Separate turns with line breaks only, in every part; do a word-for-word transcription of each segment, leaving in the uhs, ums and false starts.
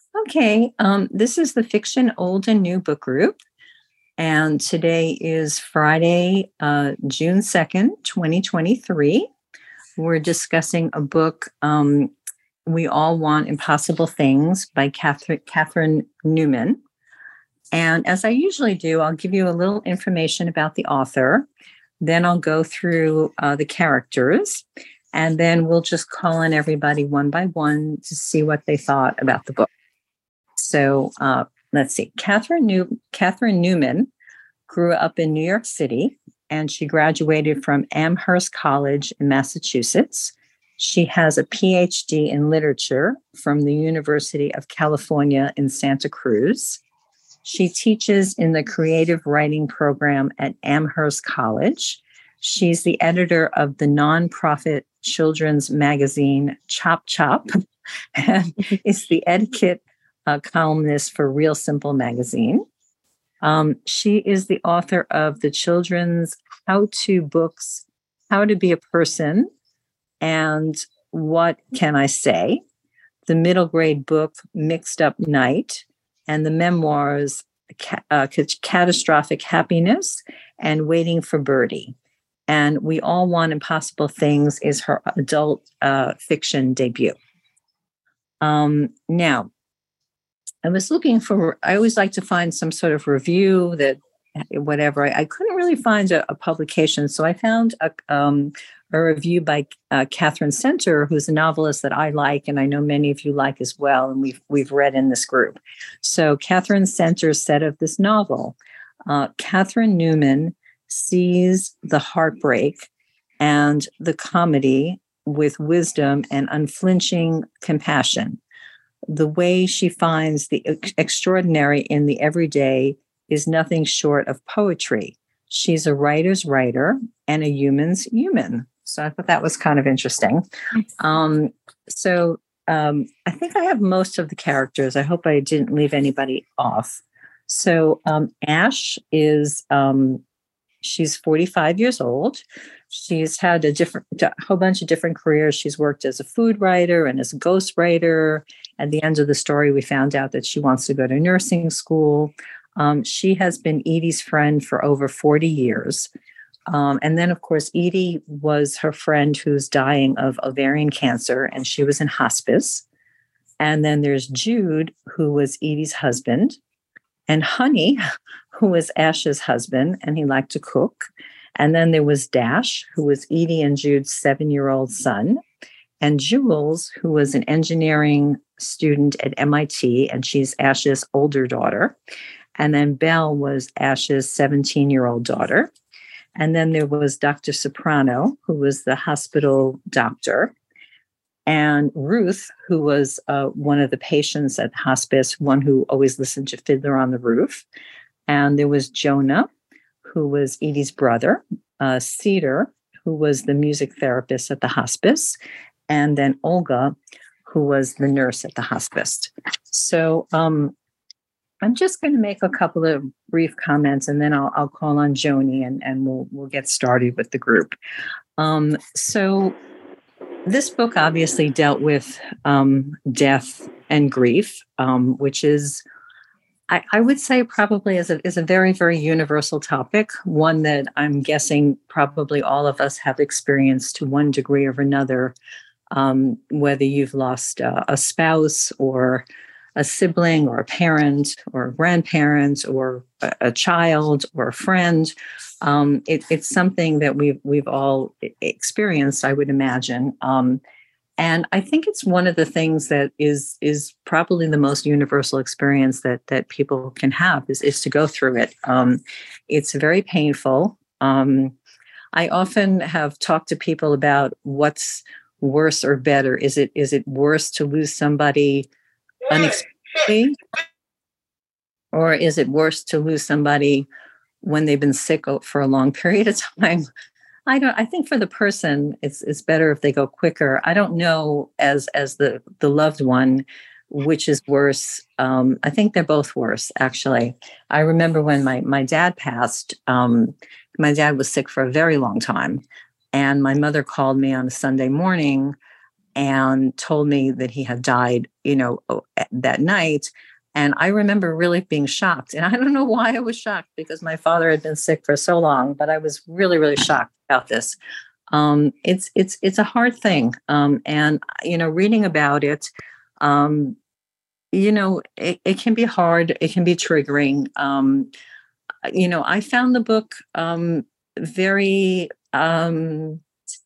Okay, um, this is the Fiction Old and New Book Group, and today is Friday, uh, June second, twenty twenty-three. We're discussing a book, um, We All Want Impossible Things by Catherine, Catherine Newman. And as I usually do, I'll give you a little information about the author, then I'll go through uh, the characters, and then we'll just call on everybody one by one to see what they thought about the book. So uh, let's see. Catherine, New- Catherine Newman grew up in New York City, and she graduated from Amherst College in Massachusetts. She has a P H D in literature from the University of California in Santa Cruz. She teaches in the creative writing program at Amherst College. She's the editor of the nonprofit children's magazine Chop Chop, and is the etiquette uh, columnist for Real Simple magazine. Um, she is the author of the children's how-to books, How to Be a Person, and What Can I Say? The middle grade book, Mixed Up Night, and the memoirs, uh, Catastrophic Happiness and Waiting for Birdie. And We All Want Impossible Things is her adult uh, fiction debut. Um, now, I was looking for, I always like to find some sort of review that, whatever. I, I couldn't really find a, a publication. So I found a, um, a review by uh, Catherine Center, who's a novelist that I like, and I know many of you like as well, and we've, we've read in this group. So Catherine Center said of this novel, uh, Catherine Newman sees the heartbreak and the comedy with wisdom and unflinching compassion. The way she finds the ex- extraordinary in the everyday is nothing short of poetry. She's a writer's writer and a human's human. So I thought that was kind of interesting. Um, so um, I think I have most of the characters. I hope I didn't leave anybody off. So um, Ash is, um, she's forty-five years old. She's had a different, a whole bunch of different careers. She's worked as a food writer and as a ghostwriter. At the end of the story, we found out that she wants to go to nursing school. Um, she has been Edie's friend for over forty years. Um, and then, of course, Edie was her friend who's dying of ovarian cancer, and she was in hospice. And then there's Jude, who was Edie's husband, and Honey, who was Ash's husband, and he liked to cook. And then there was Dash, who was Edie and Jude's seven-year-old son, and Jules, who was an engineering student at M I T, and she's Ash's older daughter. And then Belle was Ash's seventeen-year-old daughter. And then there was Doctor Soprano, who was the hospital doctor, and Ruth, who was uh, one of the patients at hospice, one who always listened to Fiddler on the Roof. And there was Jonah, who was Edie's brother, uh, Cedar, who was the music therapist at the hospice, and then Olga, who was the nurse at the hospice. So um, I'm just going to make a couple of brief comments, and then I'll, I'll call on Joni, and, and we'll we'll get started with the group. Um, so this book obviously dealt with um, death and grief, um, which is, I, I would say, probably is a, is a very, very universal topic, one that I'm guessing probably all of us have experienced to one degree or another, um, whether you've lost uh, a spouse or a sibling or a parent or a grandparent or a, a child or a friend. Um, it, it's something that we've we've all experienced, I would imagine. Um, and I think it's one of the things that is is probably the most universal experience that that people can have is, is to go through it. Um, it's very painful. Um, I often have talked to people about what's worse or better. Is it is it worse to lose somebody unexpectedly, or is it worse to lose somebody when they've been sick for a long period of time? I don't. I think for the person, it's it's better if they go quicker. I don't know as as the the loved one which is worse. Um, I think they're both worse. Actually, I remember when my my dad passed. Um, my dad was sick for a very long time, and my mother called me on a Sunday morning. and told me that he had died, you know, that night. And I remember really being shocked. And I don't know why I was shocked, because my father had been sick for so long, but I was really, really shocked about this. Um, it's it's it's a hard thing. Um, and, you know, reading about it, um, you know, it, it can be hard. It can be triggering. Um, you know, I found the book um, very um,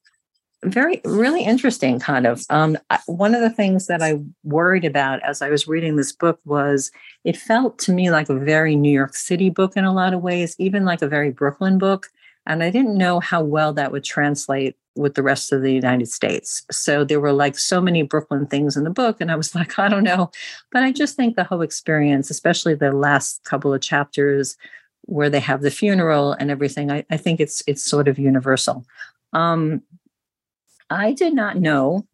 very really interesting, kind of. Um, I- one of the things that I worried about as I was reading this book was it felt to me like a very New York City book in a lot of ways, even like a very Brooklyn book. And I didn't know how well that would translate with the rest of the United States. So there were like so many Brooklyn things in the book. And I was like, I don't know. But I just think the whole experience, especially the last couple of chapters where they have the funeral and everything, I, I think it's it's sort of universal. Um, I did not know.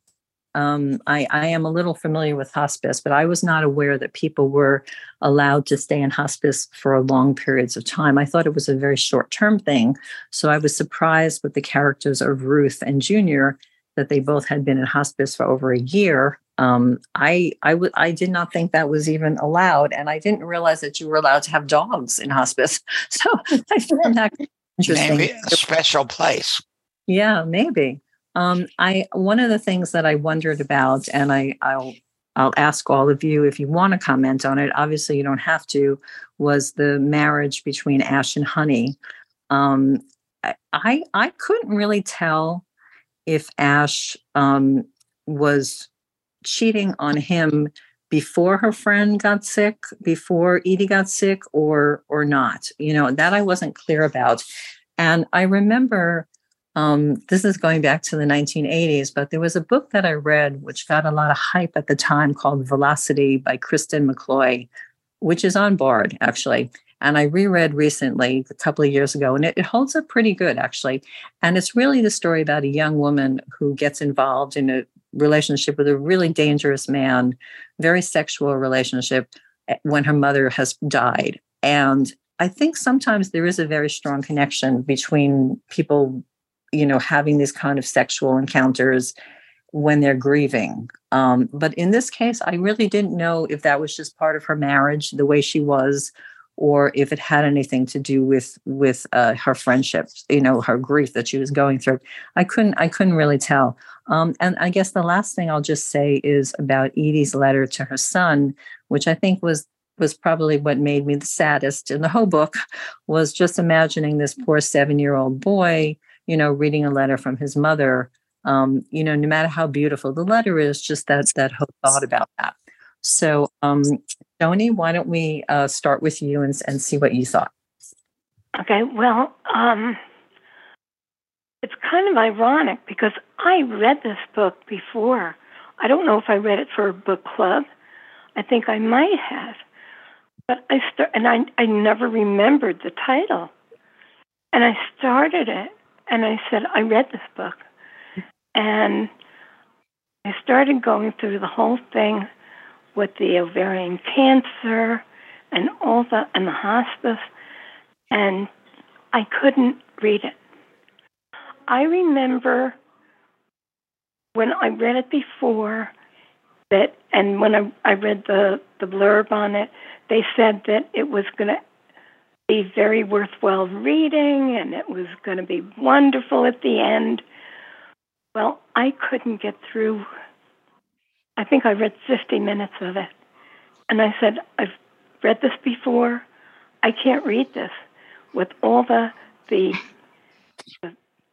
Um, I, I am a little familiar with hospice, but I was not aware that people were allowed to stay in hospice for long periods of time. I thought it was a very short term thing. So I was surprised with the characters of Ruth and Junior that they both had been in hospice for over a year. Um, I I, w- I did not think that was even allowed, and I didn't realize that you were allowed to have dogs in hospice. So I found that interesting.
Maybe a special place.
Yeah, maybe. Um, I one of the things that I wondered about, and I, I'll I'll ask all of you if you want to comment on it. Obviously, you don't have to. Was the marriage between Ash and Honey? Um, I I I couldn't really tell if Ash um, was cheating on him before her friend got sick, before Edie got sick, or or not. You know, that I wasn't clear about. And I remember um, this is going back to the nineteen eighties, but there was a book that I read which got a lot of hype at the time called Velocity by Kristen McCloy, which is on Bard, actually. And I reread recently, a couple of years ago, and it, it holds up pretty good, actually. And it's really the story about a young woman who gets involved in a relationship with a really dangerous man, very sexual relationship, when her mother has died. And I think sometimes there is a very strong connection between people, you know, having these kind of sexual encounters when they're grieving. Um, but in this case, I really didn't know if that was just part of her marriage, the way she was, or if it had anything to do with with uh, her friendship, you know, her grief that she was going through. I couldn't I couldn't really tell. Um, and I guess the last thing I'll just say is about Edie's letter to her son, which I think was was probably what made me the saddest in the whole book, was just imagining this poor seven-year-old boy, you know, reading a letter from his mother. Um, you know, no matter how beautiful the letter is, just that that whole thought about that. So, um, Joni, why don't we uh, start with you and, and see what you thought?
Okay, well, um, it's kind of ironic because I read this book before. I don't know if I read it for a book club. I think I might have, but I start and I I never remembered the title, and I started it, and I said I read this book, and I started going through the whole thing with the ovarian cancer and all the and the hospice, and I couldn't read it. I remember when I read it before that, and when I, I read the, the blurb on it, they said that it was going to be very worthwhile reading and it was going to be wonderful at the end. Well, I couldn't get through. I think I read fifty minutes of it. And I said, I've read this before. I can't read this with all the the, the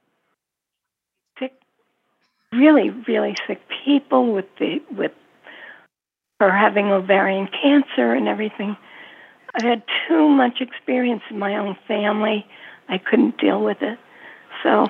sick, really, really sick people, with the with her having ovarian cancer and everything. I had too much experience in my own family. I couldn't deal with it. So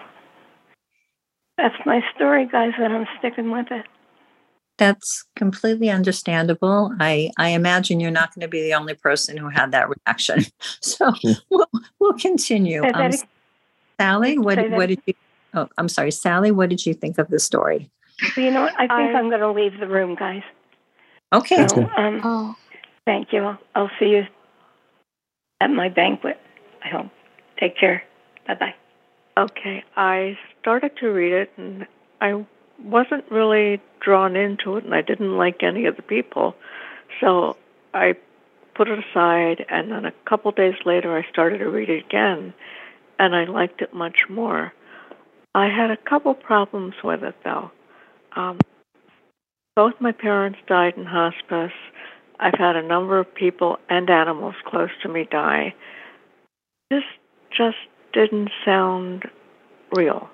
that's my story, guys, and I'm sticking with it.
That's completely understandable. I, I imagine you're not going to be the only person who had that reaction. So we'll, we'll continue. Um, Sally, what, what did you, oh, I'm sorry, Sally, what did you think of the story?
You know what? I think I, I'm going to leave the room, guys.
Okay.
So, um, oh. Thank you. I'll, I'll see you at my banquet, I hope. Take care. Bye-bye.
Okay. I started to read it, and I wasn't really drawn into it, and I didn't like any of the people. So I put it aside, and then a couple days later I started to read it again, and I liked it much more. I had a couple problems with it, though. Um, both my parents died in hospice. I've had a number of people and animals close to me die. This just didn't sound real.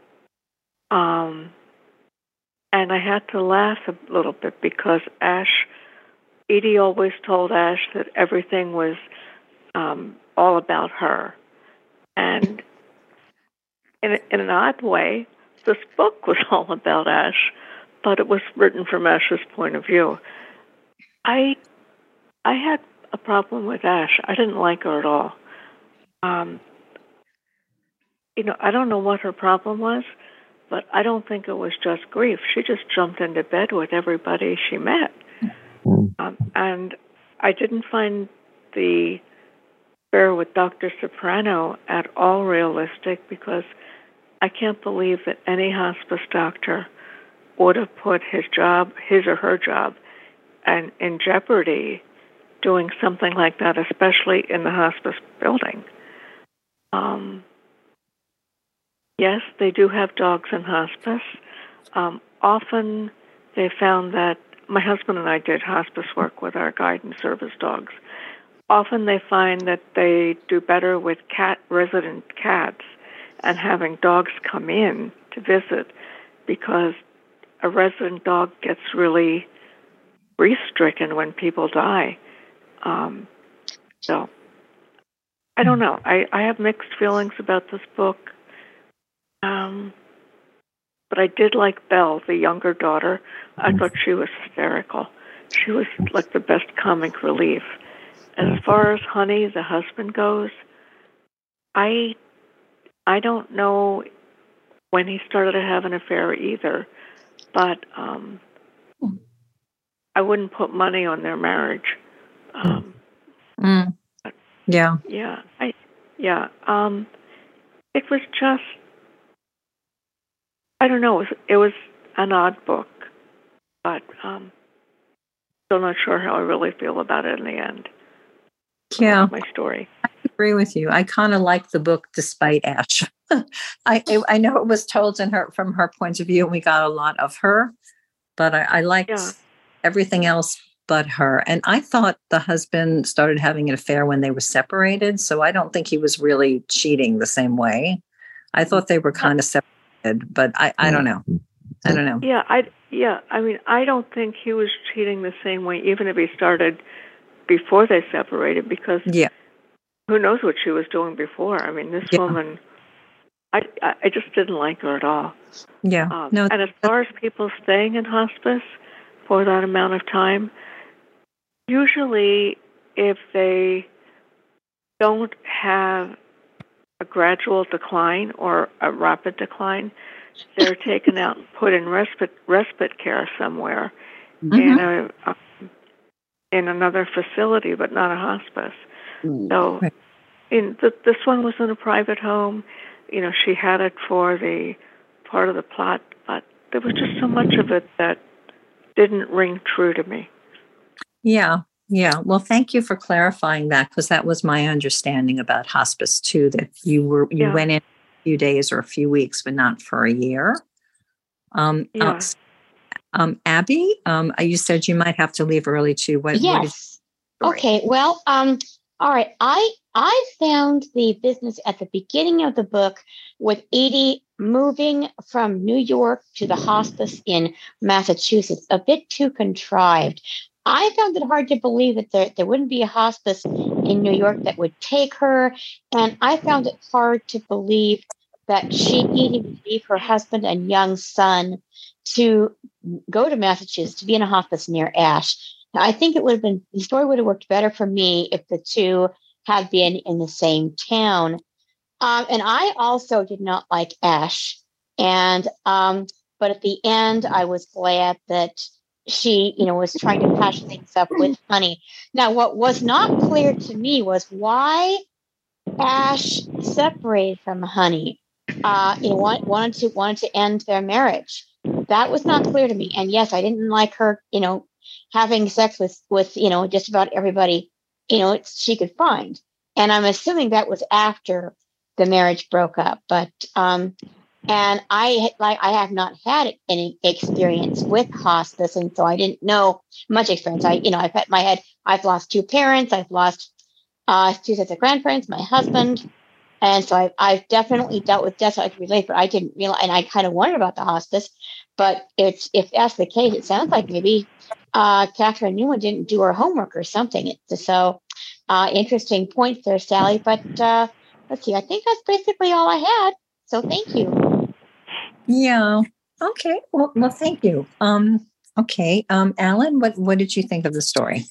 Um, and I had to laugh a little bit because Ash, Edie always told Ash that everything was um, all about her. And in, in an odd way, this book was all about Ash, but it was written from Ash's point of view. I I had a problem with Ash. I didn't like her at all. Um, you know, I don't know what her problem was, but I don't think it was just grief. She just jumped into bed with everybody she met. Um, and I didn't find the affair with Doctor Soprano at all realistic because I can't believe that any hospice doctor would have put his job, his or her job, and in jeopardy doing something like that, especially in the hospice building. Um, yes, they do have dogs in hospice. Um, often they found that my husband and I did hospice work with our guidance service dogs. Often they find that they do better with cat resident cats and having dogs come in to visit because a resident dog gets really grief-stricken when people die. Um, so, I don't know. I, I have mixed feelings about this book. Um, but I did like Belle, the younger daughter. I thought she was hysterical. She was like the best comic relief. As far as Honey, the husband, goes, I I don't know when he started to have an affair either, but um, I wouldn't put money on their marriage. Um,
mm. Yeah.
Yeah. I, yeah. Um, it was just, I don't know, it was, it was an odd book, but um, still not sure how I really feel about it in the end.
Yeah.
That's my story.
I agree with you. I kind of like the book despite Ash. I I know it was told in her from her point of view, and we got a lot of her, but I, I liked
Yeah.
everything else but her. And I thought the husband started having an affair when they were separated, so I don't think he was really cheating the same way. I thought they were kind of separated, but I, I don't know. I don't know.
Yeah, I yeah, I mean, I don't think he was cheating the same way, even if he started before they separated, because
Yeah.
who knows what she was doing before? I mean, this
Yeah.
woman, I I just didn't like her at all.
Yeah.
Um,
No.
and as far as people staying in hospice for that amount of time, usually if they don't have a gradual decline or a rapid decline, they're taken out and put in respite respite care somewhere
Mhm.
in a um, in another facility, but not a hospice. So,
Right.
in th- this one was in a private home. You know, she had it for the part of the plot, but there was just so much of it that didn't ring true to me.
Yeah. Yeah. Well, thank you for clarifying that, because that was my understanding about hospice too, that you were you
Yeah.
went in a few days or a few weeks, but not for a year. Um, uh,
Yeah.
s- um, Abby, um, uh, you said you might have to leave early too. What? What did
Yes. Okay. Well, um, all right. I I found the business at the beginning of the book with Edie moving from New York to the hospice in Massachusetts a bit too contrived. I found it hard to believe that there, there wouldn't be a hospice in New York that would take her. And I found it hard to believe that she Edie would leave her husband and young son to go to Massachusetts to be in a hospice near Ash. Now, I think it would have been, the story would have worked better for me if the two had been in the same town. Um, and I also did not like Ash. And, um, but at the end, I was glad that she, you know, was trying to patch things up with Honey. Now, what was not clear to me was why Ash separated from Honey. Uh, you know, want, wanted to wanted to end their marriage. that was not clear to me. And yes, I didn't like her, you know, having sex with, with, you know, just about everybody, you know, it's, she could find. And I'm assuming that was after the marriage broke up. But, um, and I like I have not had any experience with hospice, and so I didn't know much experience. I, you know, I've had my head. I've lost two parents. I've lost uh, two sets of grandparents. My husband, and so I've I've definitely dealt with death. So I can relate, but I didn't realize, and I kind of wondered about the hospice. But it's if that's the case, it sounds like maybe uh, Catherine Newman didn't do her homework or something. It's, so uh, interesting points there, Sally. But uh, let's see. I think that's basically all I had. So thank you.
Yeah. Okay. Well, well, thank you. Um, okay. Um, Alan, what, what did you think of the story?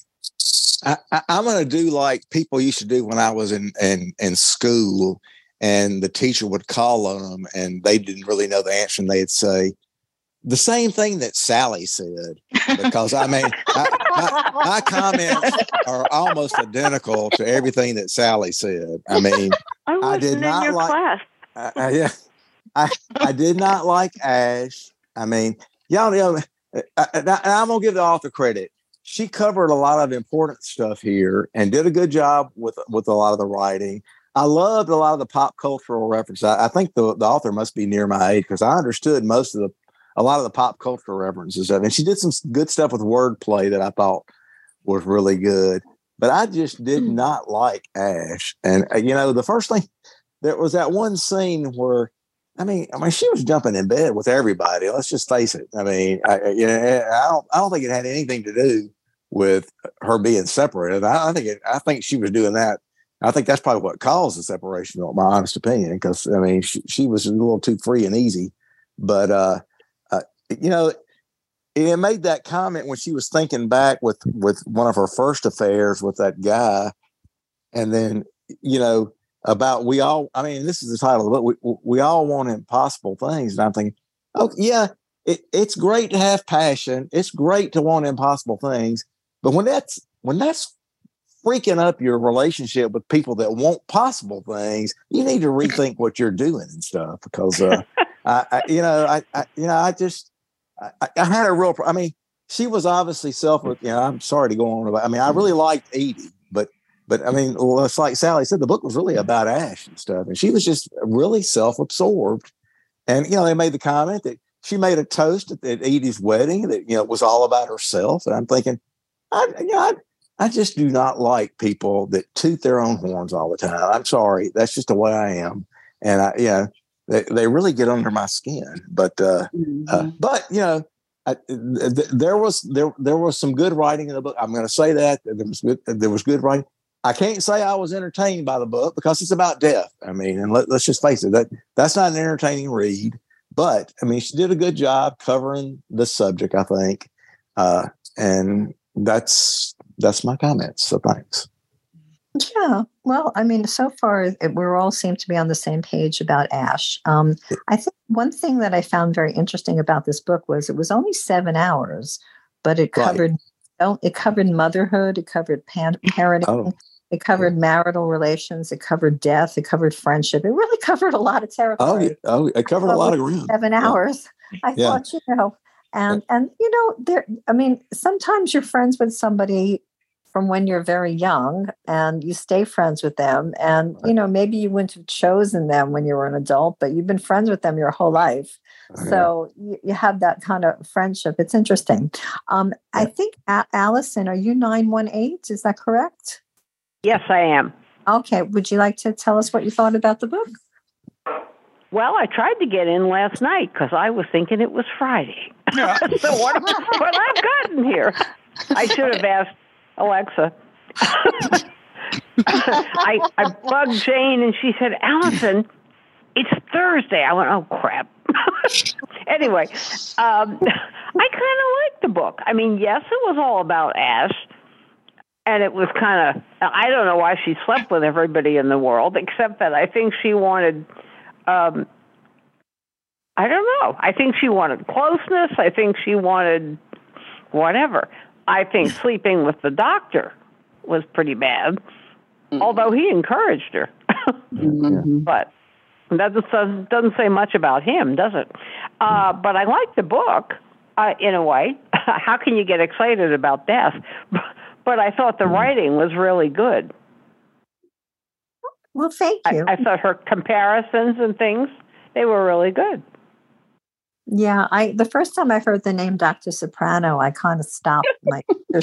I, I, I'm going to do like people used to do when I was in, in, in school, and the teacher would call on them and they didn't really know the answer, and they'd say the same thing that Sally said, because I mean, I, my, my comments are almost identical to everything that Sally said. I mean,
I wasn't
I did
in
not
your
like,
class.
uh, uh, yeah. I, I did not like Ash. I mean, y'all know, I, I, and I'm going to give the author credit. She covered a lot of important stuff here and did a good job with, with a lot of the writing. I loved a lot of the pop cultural references. I, I think the, the author must be near my age, because I understood most of the, a lot of the pop cultural references. And she did some good stuff with wordplay that I thought was really good. But I just did not like Ash. And, uh, you know, the first thing, there was that one scene where, I mean, I mean, she was jumping in bed with everybody. Let's just face it. I mean, I, you know, I don't, I don't think it had anything to do with her being separated. I, I think, it, I think she was doing that. I think that's probably what caused the separation, in my honest opinion. Because I mean, she, she was a little too free and easy. But uh, uh, you know, it made that comment when she was thinking back with with one of her first affairs with that guy, and then you know. About we all, I mean, this is the title of the book. We, we all want impossible things. And I'm thinking, oh, yeah, it, it's great to have passion. It's great to want impossible things. But when that's when that's freaking up your relationship with people that want possible things, you need to rethink what you're doing and stuff. Because, uh, I, I, you know, I, I, you know, I just, I, I had a real, I mean, she was obviously self, you know, I'm sorry to go on about, I mean, I really liked Edie, but But I mean, well, it's like Sally said, the book was really about Ash and stuff. And she was just really self-absorbed. And, you know, they made the comment that she made a toast at, at Edie's wedding that, you know, was all about herself. And I'm thinking, I, you know, I, I just do not like people that toot their own horns all the time. I'm sorry. That's just the way I am. And, I, you know, they, they really get under my skin. But, uh, mm-hmm. uh, but you know, I, th- there was there there was some good writing in the book. I'm going to say that there was good there was good writing. I can't say I was entertained by the book because it's about death. I mean, and let, let's just face it, that that's not an entertaining read. But I mean, she did a good job covering the subject, I think, uh, and that's that's my comments. So thanks.
Yeah, well, I mean, so far it, we all seem to be on the same page about Ash. Um, I think one thing that I found very interesting about this book was it was only seven hours, but it covered right. it covered motherhood, it covered pan- parenting. Oh. It covered yeah. marital relations. It covered death. It covered friendship. It really covered a lot of territory.
Oh, oh it covered a lot of ground.
Seven yeah. hours. I yeah. thought, you know, and yeah. and you know, there. I mean, sometimes you're friends with somebody from when you're very young, and you stay friends with them, and right. you know, maybe you wouldn't have chosen them when you were an adult, but you've been friends with them your whole life. Oh, so yeah. you, you have that kind of friendship. It's interesting. Um, yeah. I think a- Allison, are you nine one eight? Is that correct?
Yes, I am.
Okay. Would you like to tell us what you thought about the book?
Well, I tried to get in last night because I was thinking it was Friday. Yeah. So what, what I've gotten here, I should have asked Alexa. I, I bugged Jane, and she said, Allison, it's Thursday. I went, oh, crap. Anyway, um, I kind of liked the book. I mean, yes, it was all about Ash. And it was kind of, I don't know why she slept with everybody in the world, except that I think she wanted, um, I don't know. I think she wanted closeness. I think she wanted whatever. I think sleeping with the doctor was pretty bad, mm-hmm. although he encouraged her. Mm-hmm. But That doesn't doesn't say much about him, does it? Uh, but I like the book uh, in a way. How can you get excited about death? But I thought the writing was really good.
Well, thank you.
I, I thought her comparisons and things, they were really good.
Yeah, I the first time I heard the name Doctor Soprano, I kind of stopped my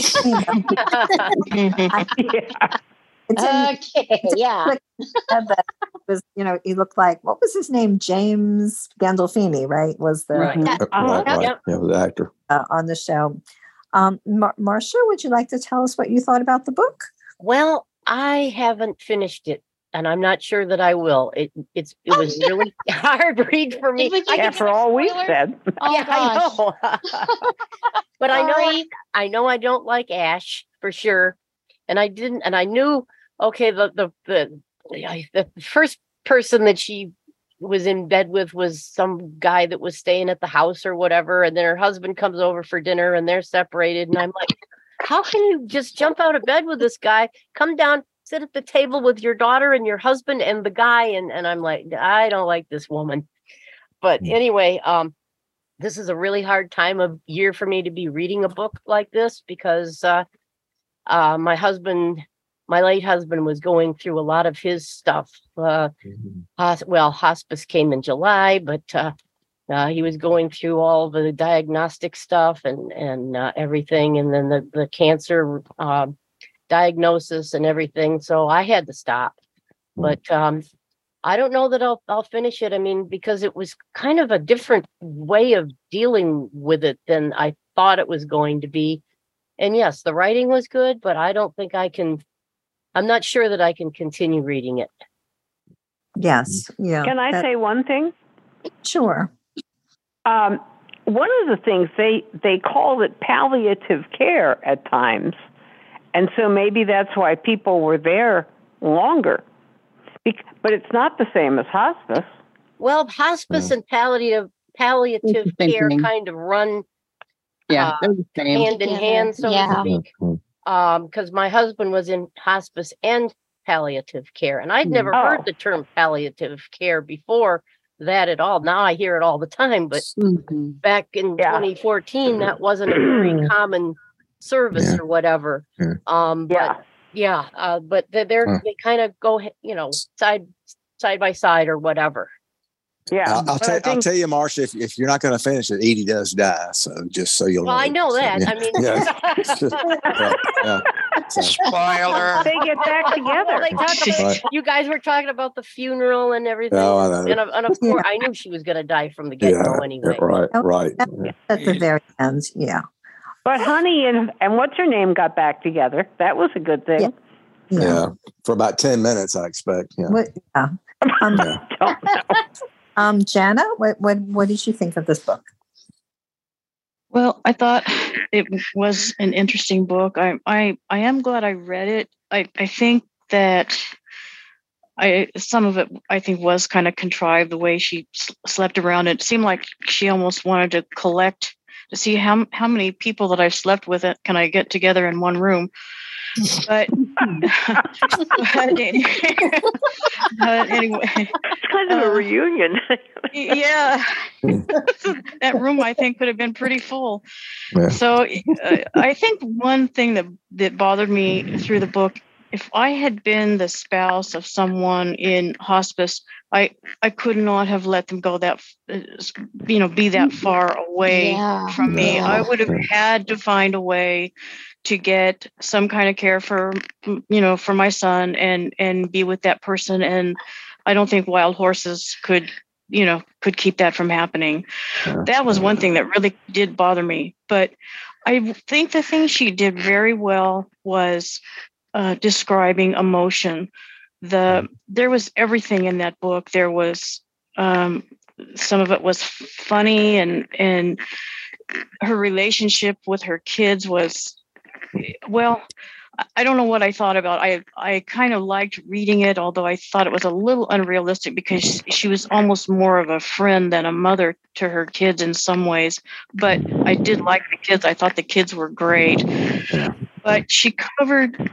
I,
Yeah.
it's in-
Okay, yeah.
said that it was, you know, he looked like, what was his name? James Gandolfini, right? Was the
Right.
Yeah.
Right, right.
Yep.
Yeah, the actor.
uh, on the show. Um, Mar- Marcia, would you like to tell us what you thought about the book?
Well, I haven't finished it, and I'm not sure that I will. It it's it was really hard read for me.
Did we give
I
you
can-
After all we've
spoilers?
said.
Oh,
yeah,
gosh.
I know. But I know
Sorry.
I know I don't like Ash for sure, and I didn't, and I knew. Okay, the the the the first person that she was in bed with was some guy that was staying at the house or whatever, and then her husband comes over for dinner and they're separated, and I'm like, how can you just jump out of bed with this guy, come down, sit at the table with your daughter and your husband and the guy, and and I'm like, I don't like this woman. But
Mm.
anyway, um this is a really hard time of year for me to be reading a book like this because uh uh my husband my late husband was going through a lot of his stuff. Uh, hos- well, hospice came in July, but uh, uh, he was going through all the diagnostic stuff and and uh, everything, and then the the cancer uh, diagnosis and everything. So I had to stop. But um, I don't know that I'll I'll finish it. I mean, because it was kind of a different way of dealing with it than I thought it was going to be. And yes, the writing was good, but I don't think I can. I'm not sure that I can continue reading it.
Yes. Yeah.
Can I
that-
say one thing?
Sure.
Um, one of the things they they call it palliative care at times, and so maybe that's why people were there longer. Bec- but it's not the same as hospice.
Well, hospice
Yeah.
and palliative palliative
It's the same
care
thing.
kind of run
Yeah,
uh,
they're the same.
hand in
Together.
hand, so
Yeah.
to speak. Um, because my husband was in hospice and palliative care, and I'd never
Oh.
heard the term palliative care before that at all. Now I hear it all the time, but
Mhm.
back in
Yeah.
twenty fourteen, that wasn't a very common service
Yeah.
or whatever.
Yeah.
Um, but
Yeah.
yeah, uh, but they're, they're
Huh.
they kind of go, you know, side side by side or whatever.
Yeah.
I'll, I'll,
But I
tell, I'll
think-
tell you, Marcia, if, if you're not going to finish it, Edie does die. So just so you'll
Well,
know.
I know
So,
that.
yeah.
I mean,
Yeah. It's just- yeah, yeah. So,
Spoiler.
They get back
Well,
together.
they talk about,
Right.
you guys were talking about the funeral and everything,
Oh, I know.
and, of- and of course, I knew she was going to die from the get go
yeah,
anyway.
right, right.
At the very end. Yeah.
But Honey and and what's her name got back together. That was a good thing.
Yeah.
Yeah.
Yeah.
For about ten minutes, I expect. Yeah.
What, yeah. Um,
Yeah.
Don't know.
um, Jana, what, what, what did you think of this book?
Well, I thought it was an interesting book. I, I, I am glad I read it. I, I think that I some of it I think was kind of contrived the way she s- slept around. It seemed like she almost wanted to collect to see how how many people that I've slept with it can I get together in one room. But, but, anyway, but anyway,
It's kind of a
Uh,
reunion.
yeah, that room I think could have been pretty full.
Yeah.
So uh, I think one thing that that bothered me through the book, if I had been the spouse of someone in hospice, I I could not have let them go that f- uh, you know be that far away
Yeah.
from me.
Yeah.
I would have had to find a way to get some kind of care for you know for my son and and be with that person. And I don't think Wild Horses could you know could keep that from happening. That was one thing that really did bother me. But I think the thing she did very well was uh, describing emotion. The there was everything in that book. There was um, some of it was funny, and and her relationship with her kids was well. I- I don't know what I thought about. I I kind of liked reading it, although I thought it was a little unrealistic because she was almost more of a friend than a mother to her kids in some ways. But I did like the kids. I thought the kids were great. But she covered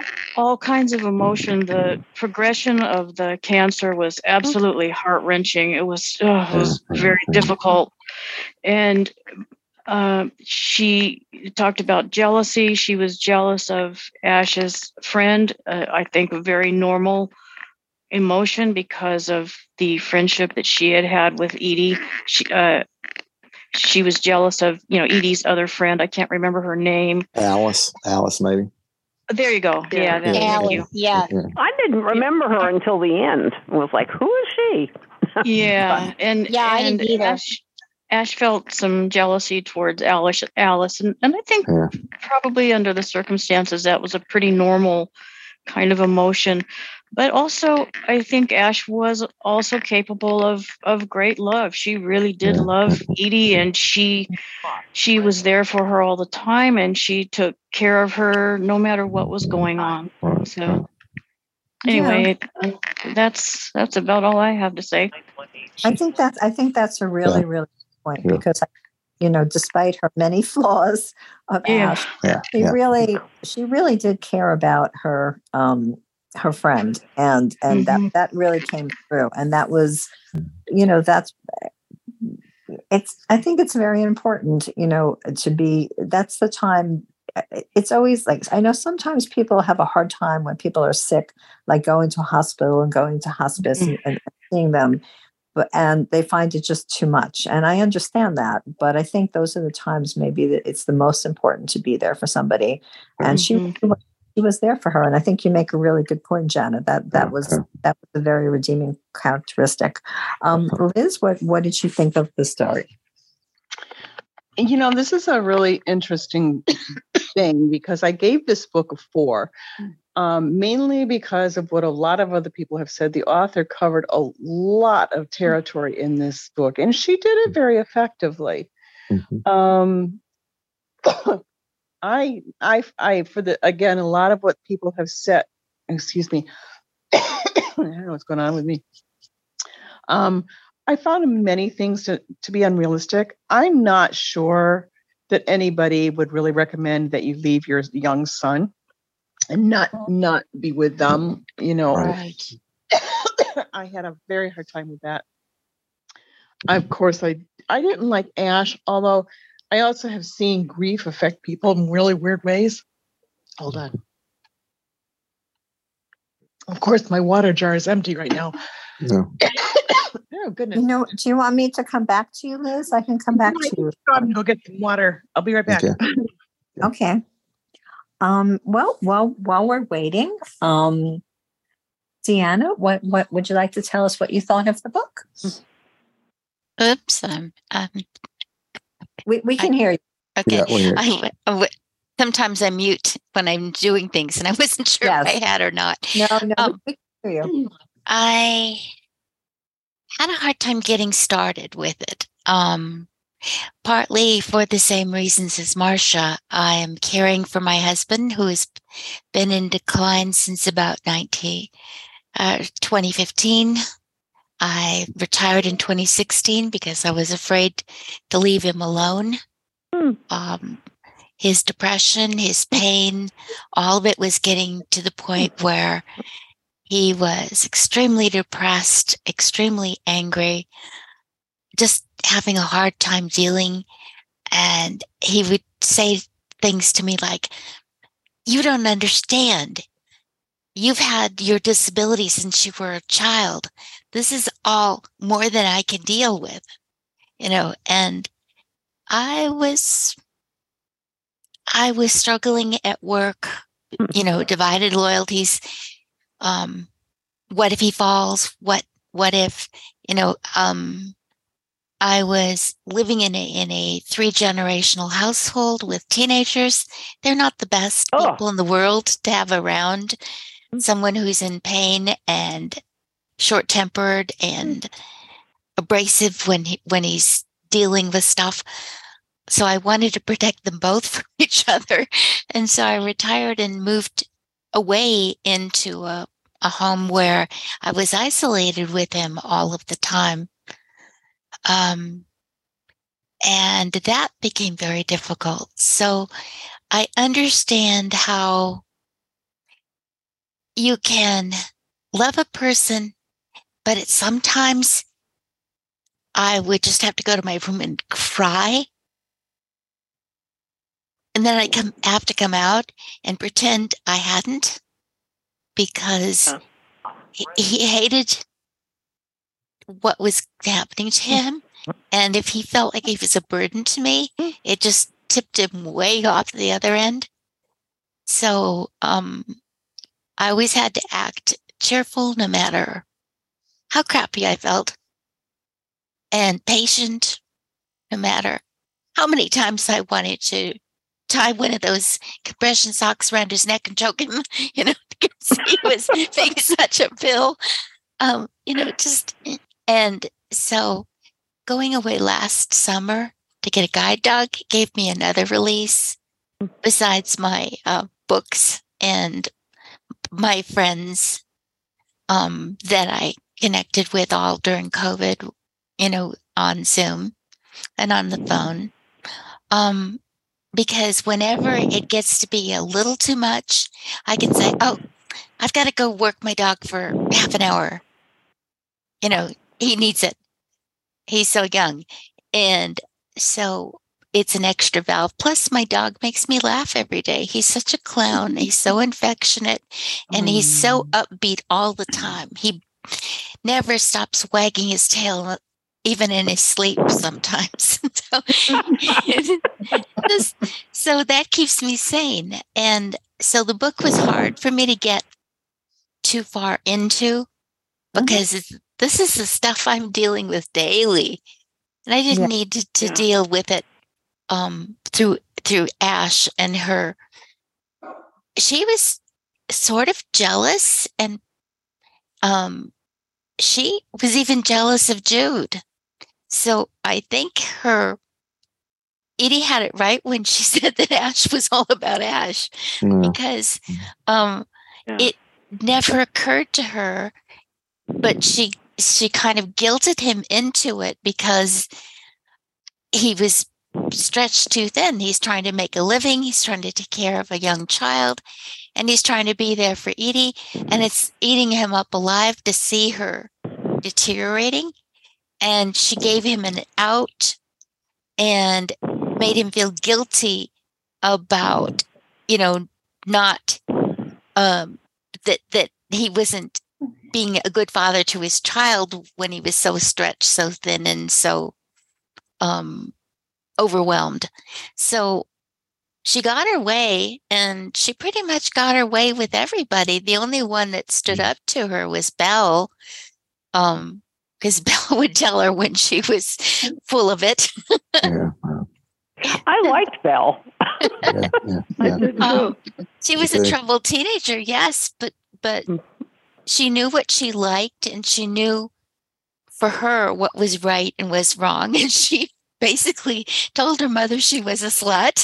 all kinds of emotion. The progression of the cancer was absolutely heart wrenching. It was, oh, it was very difficult. And uh, she talked about jealousy. She was jealous of Ash's friend. Uh, I think a very normal emotion because of the friendship that she had had with Edie. She, uh, she was jealous of, you know, Edie's other friend. I can't remember her name.
Alice, Alice, maybe.
There you go. Yeah, that,
Yeah.
thank you.
Yeah.
I didn't remember her until the end. I was like, who is she?
Yeah, and
Yeah, I
and
didn't either.
Ash, Ash felt some jealousy towards Alice, Alice, and, and I think
Yeah.
probably under the circumstances that was a pretty normal kind of emotion. But also, I think Ash was also capable of of great love. She really did
Yeah.
love Edie, and she she was there for her all the time, and she took care of her no matter what was going on. So anyway, uh, that's that's about all I have to say.
I think that's I think that's a really,
Yeah.
really good point
Yeah.
because, you know, despite her many flaws of
Yeah.
Ash,
Yeah.
she
Yeah.
really she really did care about her um her friend, and and
Mhm.
that that really came through, and that was, you know, that's it's I think it's very important, you know, to be that's the time. It's always like, I know sometimes people have a hard time when people are sick, like going to a hospital and going to hospice
Mhm.
and, and seeing them, but and they find it just too much, and I understand that, but I think those are the times maybe that it's the most important to be there for somebody, and she
Mhm.
she was there for her, and I think you make a really good point, Janet. That that was
Okay.
that was a very redeeming characteristic. Um, Liz, what what did you think of the story?
You know, this is a really interesting thing because I gave this book a four, um, mainly because of what a lot of other people have said. The author covered a lot of territory in this book, and she did it very effectively.
Mhm.
Um, I, I, I, for the again, a lot of what people have said. Excuse me. I don't know what's going on with me. Um, I found many things to, to be unrealistic. I'm not sure that anybody would really recommend that you leave your young son and not not be with them. You know,
Right.
I had a very hard time with that. Of course, I I didn't like Ash, although I also have seen grief affect people in really weird ways. Hold on. Of course, my water jar is empty right now.
No.
Oh, goodness.
You know, do you want me to come back to you, Liz? I can come back
No, I
to
think
you.
I'm gonna go get some water. I'll be right back.
Okay.
Okay. Um, well, while while we're waiting, um, Deanna, what what would you like to tell us what you thought of the book?
Oops. Um, um,
We we can
I-
hear you.
okay.
Yeah, we hear you.
I, w- I w- sometimes I mute when I'm doing things, and I wasn't sure
Yes.
if I had or not.
No, no,
Um,
we can hear you.
I had a hard time getting started with it. Um, partly for the same reasons as Marcia. I am caring for my husband, who has been in decline since about nineteen, uh, twenty fifteen. I retired in twenty sixteen because I was afraid to leave him alone.
Hmm.
Um, his depression, his pain, all of it was getting to the point where he was extremely depressed, extremely angry, just having a hard time dealing. And he would say things to me like, "You don't understand. You've had your disability since you were a child. This is all more than I can deal with." You know, and I was I was struggling at work, you know, divided loyalties. Um, what if he falls? What what if, you know, um I was living in a in a three generational household with teenagers. They're not the best
Oh.
people in the world to have around. Someone who's in pain and short tempered and abrasive when he, when he's dealing with stuff. So I wanted to protect them both from each other. And so I retired and moved away into a, a home where I was isolated with him all of the time. Um, and that became very difficult. So I understand how you can love a person, but it sometimes I would just have to go to my room and cry. And then I come have to come out and pretend I hadn't, because he, he hated what was happening to him. And if he felt like he was a burden to me, it just tipped him way off the other end. So um, I always had to act cheerful no matter how crappy I felt, and patient no matter how many times I wanted to tie one of those compression socks around his neck and choke him, you know, because he was being such a pill. Um, you know, just, and so going away last summer to get a guide dog gave me another release besides my uh, books and my friends um, that I connected with all during COVID, you know, on Zoom and on the phone. Um, because whenever it gets to be a little too much, I can say, oh, I've got to go work my dog for half an hour. You know, he needs it. He's so young. And so it's an extra valve. Plus, my dog makes me laugh every day. He's such a clown. He's so affectionate, and he's so upbeat all the time. He never stops wagging his tail, even in his sleep sometimes. so, just, so that keeps me sane. And so the book was hard for me to get too far into, because it's, this is the stuff I'm dealing with daily. And I didn't yeah. need to, to yeah. deal with it um, through through Ash and her. She was sort of jealous, and um, she was even jealous of Jude. So I think her, Edie had it right when she said that Ash was all about Ash, mm. because um, yeah. it never occurred to her, but she she kind of guilted him into it because he was stretched too thin. He's trying to make a living. He's trying to take care of a young child, and he's trying to be there for Edie. And it's eating him up alive to see her deteriorating. And she gave him an out and made him feel guilty about, you know, not um, that that he wasn't being a good father to his child when he was so stretched, so thin, and so um, overwhelmed. So she got her way, and she pretty much got her way with everybody. The only one that stood up to her was Belle, um, because Belle would tell her when she was full of it.
yeah.
I liked Belle.
yeah, yeah, yeah.
Um, she was a troubled teenager, yes, but but she knew what she liked, and she knew for her what was right and was wrong. And she basically told her mother she was a slut.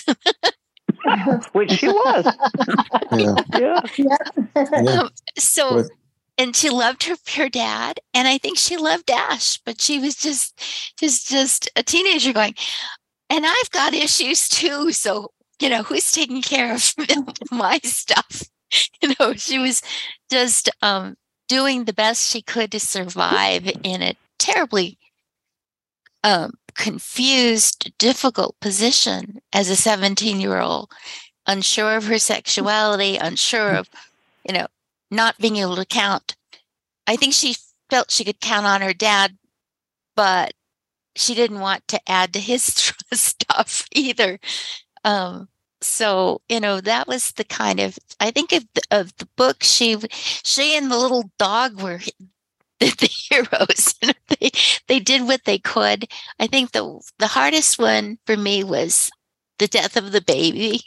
Which she was.
Yeah.
yeah.
Um, so, and she loved her, her dad, and I think she loved Ash, but she was just, just, just a teenager going, and I've got issues too. So, you know, who's taking care of my stuff? You know, she was just um, doing the best she could to survive in a terribly um, confused, difficult position as a seventeen-year-old, unsure of her sexuality, unsure of, you know, not being able to count. I think she felt she could count on her dad, but she didn't want to add to his stuff either. Um, So, you know, that was the kind of, I think of the, of the book, she she and the little dog were the, the heroes. You know, they, they did what they could. I think the the hardest one for me was the death of the baby.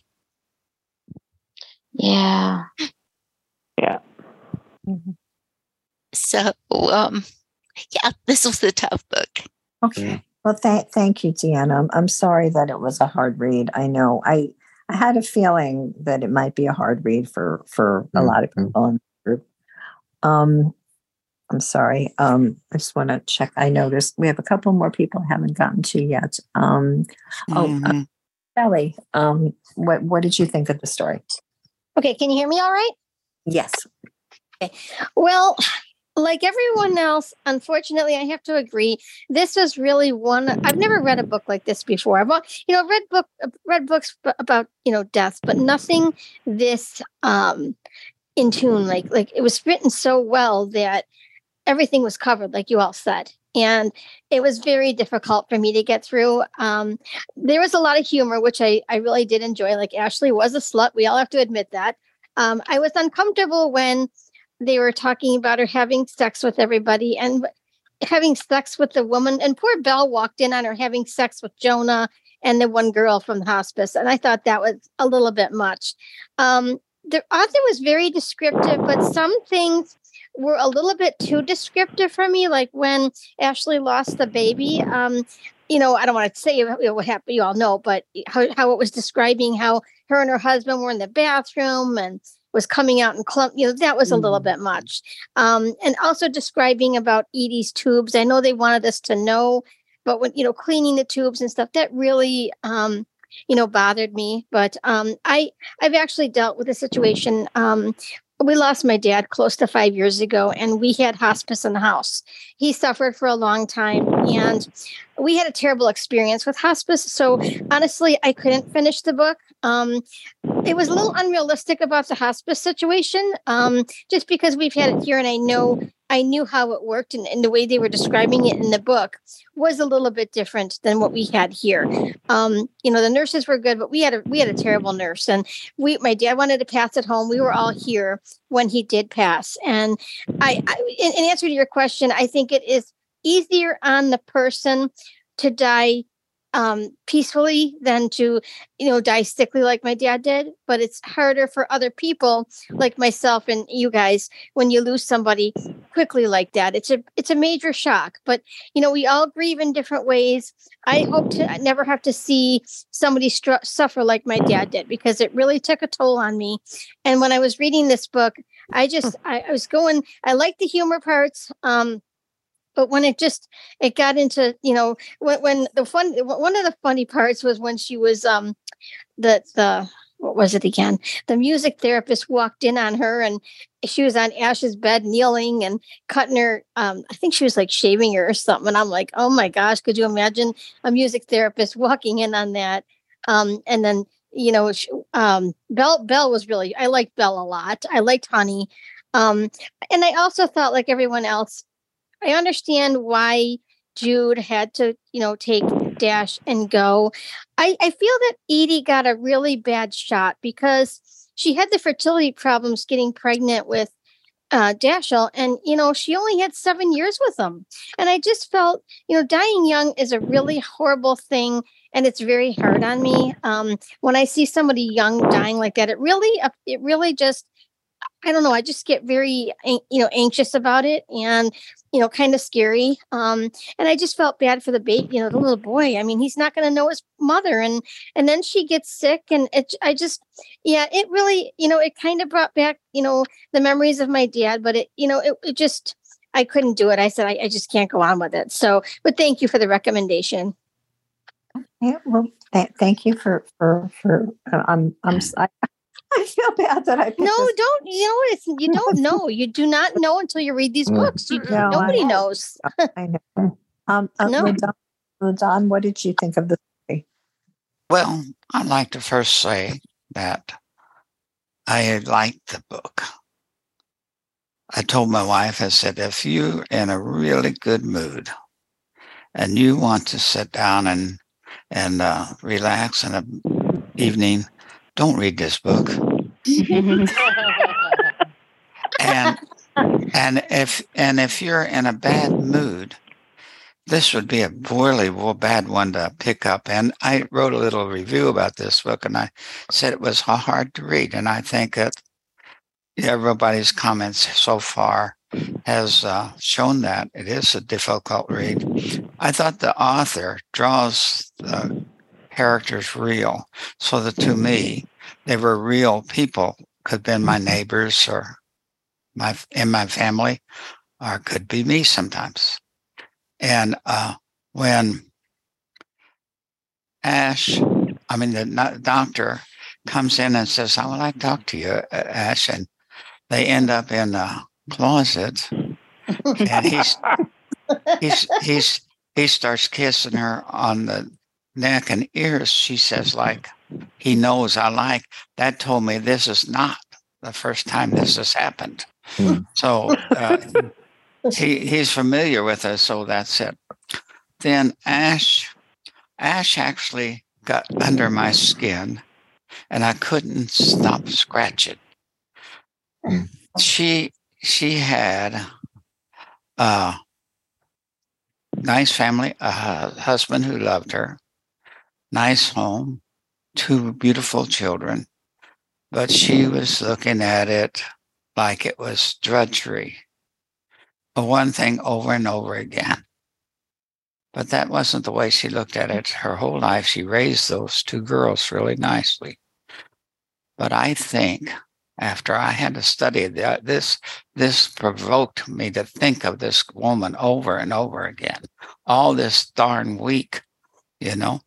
Yeah.
Yeah.
Mm-hmm. So, um, yeah, this was a tough book.
Okay. Well, thank thank you, Deanna. I'm, I'm sorry that it was a hard read. I know I I had a feeling that it might be a hard read for for a lot of people in the group. Um, I'm sorry. Um, I just want to check. I noticed we have a couple more people I haven't gotten to yet. Um, mm-hmm. Oh, uh, Ellie, um, what what did you think of the story?
Okay, can you hear me all right?
Yes.
Well, like everyone else, unfortunately, I have to agree. This was really one. I've never read a book like this before. I've, al- you know, read book read books b- about you know death, but nothing this um in tune. Like like it was written so well that everything was covered, like you all said. And it was very difficult for me to get through. Um, there was a lot of humor, which I, I really did enjoy. Like Ashley was a slut. We all have to admit that. Um, I was uncomfortable when they were talking about her having sex with everybody and having sex with the woman. And poor Belle walked in on her having sex with Jonah and the one girl from the hospice. And I thought that was a little bit much. Um, the author was very descriptive, but some things were a little bit too descriptive for me. Like when Ashley lost the baby, um, you know, I don't want to say you know, what happened, you all know, but how, how it was describing how her and her husband were in the bathroom and was coming out and clump, you know, that was a little bit much. Um, and also describing about Edie's tubes. I know they wanted us to know, but when, you know, cleaning the tubes and stuff, that really, um, you know, bothered me. But um, I, I've actually dealt with a situation. Um, we lost my dad close to five years ago, and we had hospice in the house. He suffered for a long time, and we had a terrible experience with hospice. So honestly, I couldn't finish the book. Um, it was a little unrealistic about the hospice situation, um, just because we've had it here, and I know I knew how it worked, and, and the way they were describing it in the book was a little bit different than what we had here. Um, you know, the nurses were good, but we had a we had a terrible nurse, and we my dad wanted to pass at home. We were all here when he did pass, and I, I in, in answer to your question, I think it is easier on the person to die um, peacefully than to, you know, die sickly like my dad did. But it's harder for other people like myself and you guys when you lose somebody quickly like that. It's a it's a major shock. But you know, we all grieve in different ways. I hope to never have to see somebody stru- suffer like my dad did, because it really took a toll on me. And when I was reading this book, I just I, I was going. I liked the humor parts. Um, But when it just it got into, you know, when, when the fun one of the funny parts was when she was um the the what was it again? The music therapist walked in on her, and she was on Ash's bed kneeling and cutting her. Um, I think she was like shaving her or something. And I'm like, oh my gosh, could you imagine a music therapist walking in on that? Um, and then you know, she, um, Belle Belle was really I liked Belle a lot. I liked Honey, um, and I also thought like everyone else. I understand why Jude had to, you know, take Dash and go. I, I feel that Edie got a really bad shot because she had the fertility problems getting pregnant with uh, Dashiell. And, you know, she only had seven years with him. And I just felt, you know, dying young is a really horrible thing. And it's very hard on me. Um, when I see somebody young dying like that, it really, it really just, I don't know. I just get very, you know, anxious about it, and you know, kind of scary. Um, and I just felt bad for the baby, you know, the little boy. I mean, he's not going to know his mother, and and then she gets sick, and it, I just, yeah, it really, you know, it kind of brought back, you know, the memories of my dad. But it, you know, it, it just, I couldn't do it. I said, I, I just can't go on with it. So, but thank you for the recommendation.
Yeah, well, th- thank you for for for. Uh, I'm I'm. I, I feel bad that I picked
no
this.
don't you know it's you don't know you do not know until you read these books. You,
No,
nobody
I,
knows.
I know. Um, uh,
No.
LaDon, LaDon, what did you think of the story?
Well, I'd like to first say that I liked the book. I told my wife, I said, if you're in a really good mood and you want to sit down and and uh, relax in an evening, don't read this book. and and if and if you're in a bad mood, this would be a really bad one to pick up. And I wrote a little review about this book, and I said it was hard to read. And I think that everybody's comments so far has uh, shown that it is a difficult read. I thought the author draws the characters real, so that to me, they were real people. Could have been my neighbors or my in my family, or could be me sometimes. And uh, when Ash, I mean the doctor, comes in and says, "I would like to talk to you, Ash," and they end up in a closet, and he's he's he's he starts kissing her on the neck and ears. She says, like, he knows I like. That told me this is not the first time this has happened. So uh, he he's familiar with us. So that's it. Then Ash, Ash actually got under my skin, and I couldn't stop scratching. She she had a nice family, a husband who loved her, nice home, two beautiful children, but she was looking at it like it was drudgery, one thing over and over again. But that wasn't the way she looked at it her whole life. She raised those two girls really nicely. But I think after I had to study that, this, this provoked me to think of this woman over and over again, all this darn week, you know.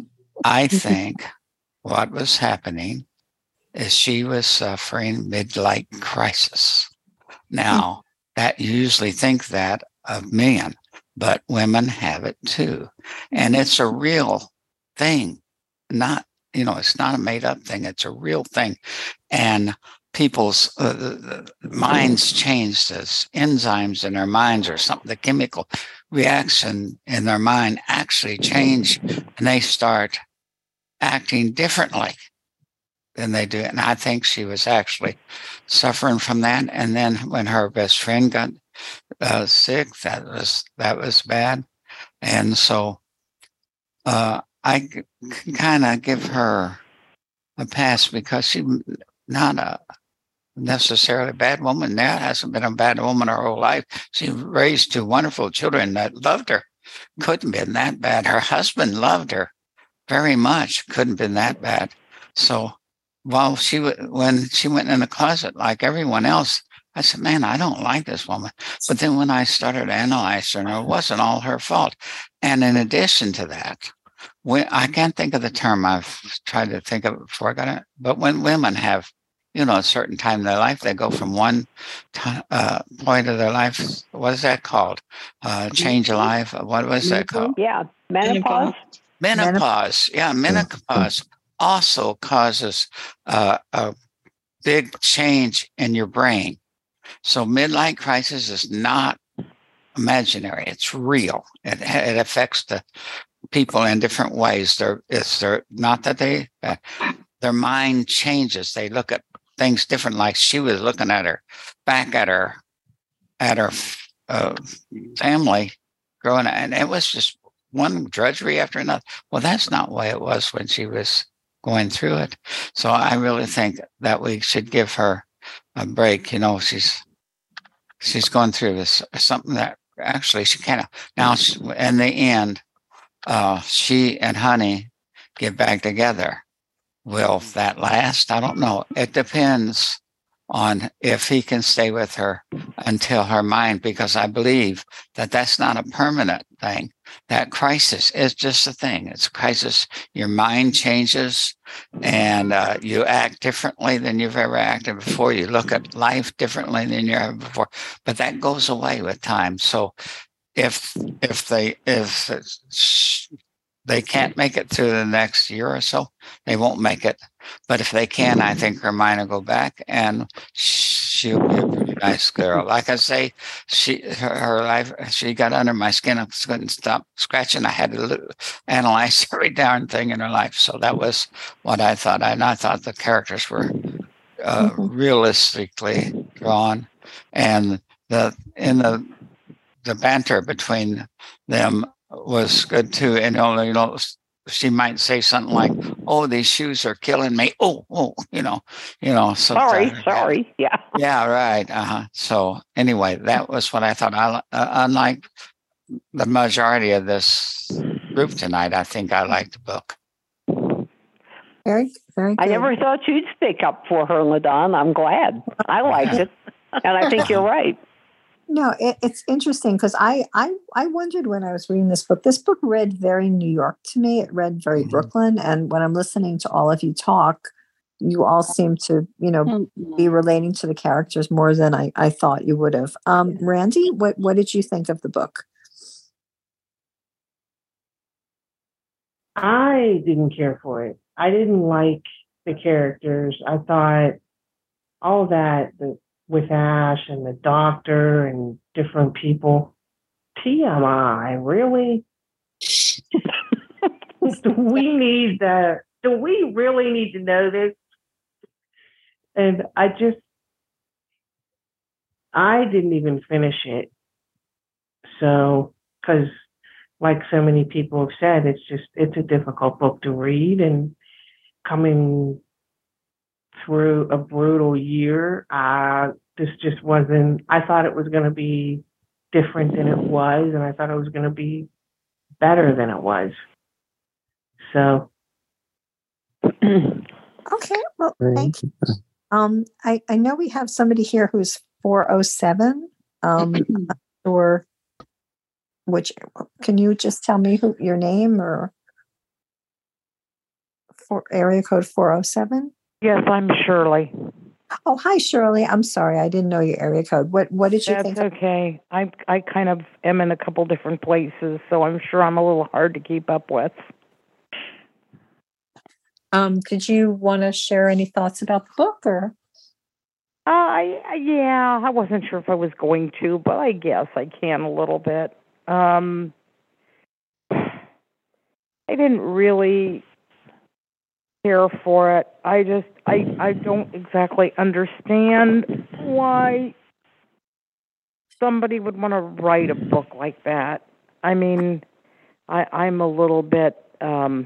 I think what was happening is she was suffering midlife crisis. Now, that you usually think that of men, but women have it too. And it's a real thing, not, you know, it's not a made up thing. It's a real thing. And people's uh, the, the minds change, as enzymes in their minds or something, the chemical reaction in their mind actually change, and they start acting differently than they do. And I think she was actually suffering from that. And then when her best friend got uh, sick, that was that was bad. And so uh, I c- kind of give her a pass because she's not a necessarily bad woman. Now hasn't been a bad woman her whole life. She raised two wonderful children that loved her. Couldn't been that bad. Her husband loved her very much. Couldn't been that bad. So while she w- when she went in the closet like everyone else, I said, man, I don't like this woman. But then when I started analyzing her, it wasn't all her fault. And in addition to that, when, I can't think of the term. I've tried to think of it before I got it. But when women have, you know, a certain time in their life, they go from one t- uh, point of their life. What is that called? Uh, change of life. What was that called?
Yeah, menopause.
Menopause. Yeah, menopause also causes uh, a big change in your brain. So midlife crisis is not imaginary. It's real. It, it affects the people in different ways. They're, it's they're, not that they, uh, their mind changes. They look at things different. Like she was looking at her, back at her, at her uh, family growing up, and it was just one drudgery after another. Well, that's not the way it was when she was going through it. So I really think that we should give her a break. You know, she's she's going through this something that actually she kind of now she, in the end, uh, she and Honey get back together. Will that last? I don't know. It depends on if he can stay with her until her mind, because I believe that that's not a permanent thing. That crisis is just a thing. It's a crisis. Your mind changes and uh, you act differently than you've ever acted before. You look at life differently than you ever before, but that goes away with time. So if, if they, if it's, they can't make it through the next year or so, they won't make it. But if they can, I think her mind will go back and she'll be a pretty nice girl. Like I say, she her, her life, she got under my skin. I couldn't stop scratching. I had to lo- analyze every darn thing in her life. So that was what I thought. And I thought the characters were uh, realistically drawn. And the in the the banter between them was good too. And you know, she might say something like, "Oh, these shoes are killing me." Oh, oh, you know, you know. So
sorry, sorry, yeah,
yeah, right. Uh huh. So anyway, that was what I thought. I uh, unlike the majority of this group tonight, I think I liked the book.
Very, very good.
I never thought you'd speak up for her, LaDon. I'm glad. I liked it, and I think you're right.
No, it, it's interesting because I, I I wondered when I was reading this book. This book read very New York to me. It read very mm-hmm. Brooklyn. And when I'm listening to all of you talk, you all seem to, you know, be relating to the characters more than I, I thought you would have. Um, Randy, what, what did you think of the book?
I didn't care for it. I didn't like the characters. I thought all that the, with Ash and the doctor and different people, T M I, really? Do we need that? Do we really need to know this? And I just, I didn't even finish it. So, because like so many people have said, it's just, it's a difficult book to read, and coming through a brutal year, uh, this just wasn't, I thought it was going to be different than it was, and I thought it was going to be better than it was. So.
Okay, well, thank you. Um, I, I know we have somebody here who's four oh seven, um, or which, can you just tell me who your name or for area code four oh seven?
Yes, I'm Shirley.
Oh, hi, Shirley. I'm sorry. I didn't know your area code. What What did you
That's
think?
That's okay. I I kind of am in a couple different places, so I'm sure I'm a little hard to keep up with.
Um, did you want to share any thoughts about the book, or?
Uh, I, I yeah, I wasn't sure if I was going to, but I guess I can a little bit. Um, I didn't really care for it. I just, I, I don't exactly understand why somebody would want to write a book like that. I mean, I, I'm a little bit, um,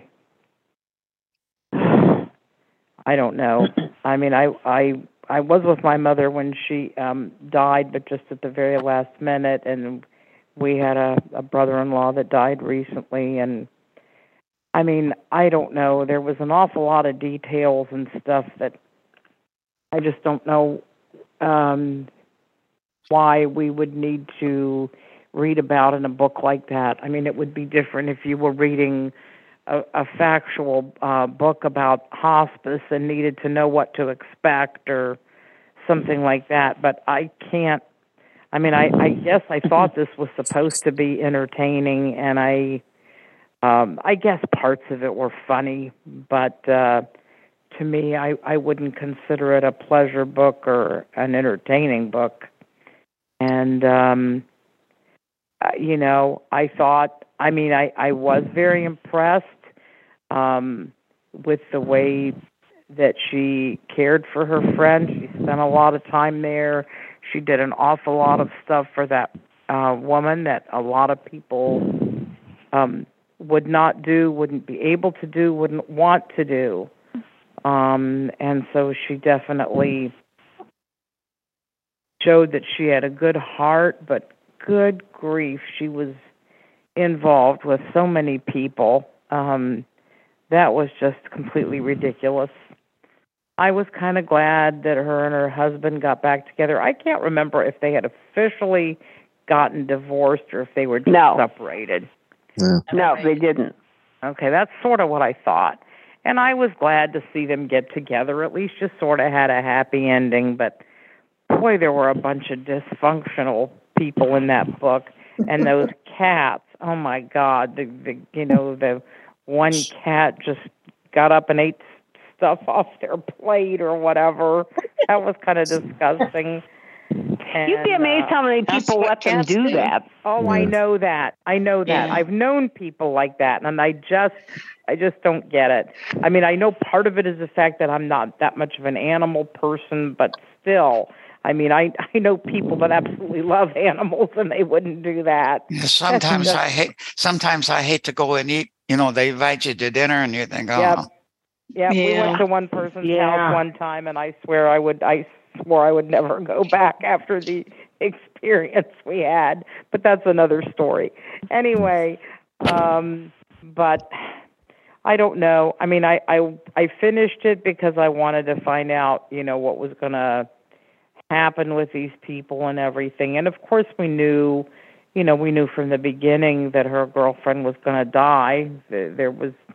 I don't know. I mean, I, I, I was with my mother when she um, died, but just at the very last minute, and we had a, a brother-in-law that died recently, and I mean, I don't know. There was an awful lot of details and stuff that I just don't know um, why we would need to read about in a book like that. I mean, it would be different if you were reading a, a factual uh, book about hospice and needed to know what to expect or something like that. But I can't. I mean, I, I guess I thought this was supposed to be entertaining, and I, um, I guess parts of it were funny, but uh, to me, I, I wouldn't consider it a pleasure book or an entertaining book. And, um, uh, you know, I thought, I mean, I, I was very impressed um, with the way that she cared for her friend. She spent a lot of time there. She did an awful lot of stuff for that uh, woman that a lot of people um, would not do, wouldn't be able to do, wouldn't want to do. Um, and so she definitely showed that she had a good heart, but good grief, she was involved with so many people. Um, that was just completely ridiculous. I was kind of glad that her and her husband got back together. I can't remember if they had officially gotten divorced or if they were just no.
separated.
Yeah.
No, they didn't.
Okay, that's sort of what I thought. And I was glad to see them get together. At least just sort of had a happy ending. But boy, there were a bunch of dysfunctional people in that book. And those cats, oh my God, the, the you know, the one cat just got up and ate stuff off their plate or whatever. That was kind of disgusting. And,
You'd be amazed
uh,
how many people let them do
do.
that.
Oh, I know that. I know that.
Yeah.
I've known people like that, and I just, I just don't get it. I mean, I know part of it is the fact that I'm not that much of an animal person, but still, I mean, I, I know people that absolutely love animals, and they wouldn't do that.
Yeah, sometimes
That's-
I hate. Sometimes I hate to go and eat. You know, they invite you to dinner, and you think, oh,
Yep. Yeah, we
Yeah.
went to one person's Yeah. house one time, and I swear I would, I swore I would never go back after the experience we had. But that's another story. Anyway, um, but I don't know. I mean, I, I, I finished it because I wanted to find out, you know, what was going to happen with these people and everything. And of course, we knew, you know, we knew from the beginning that her girlfriend was going to die. There was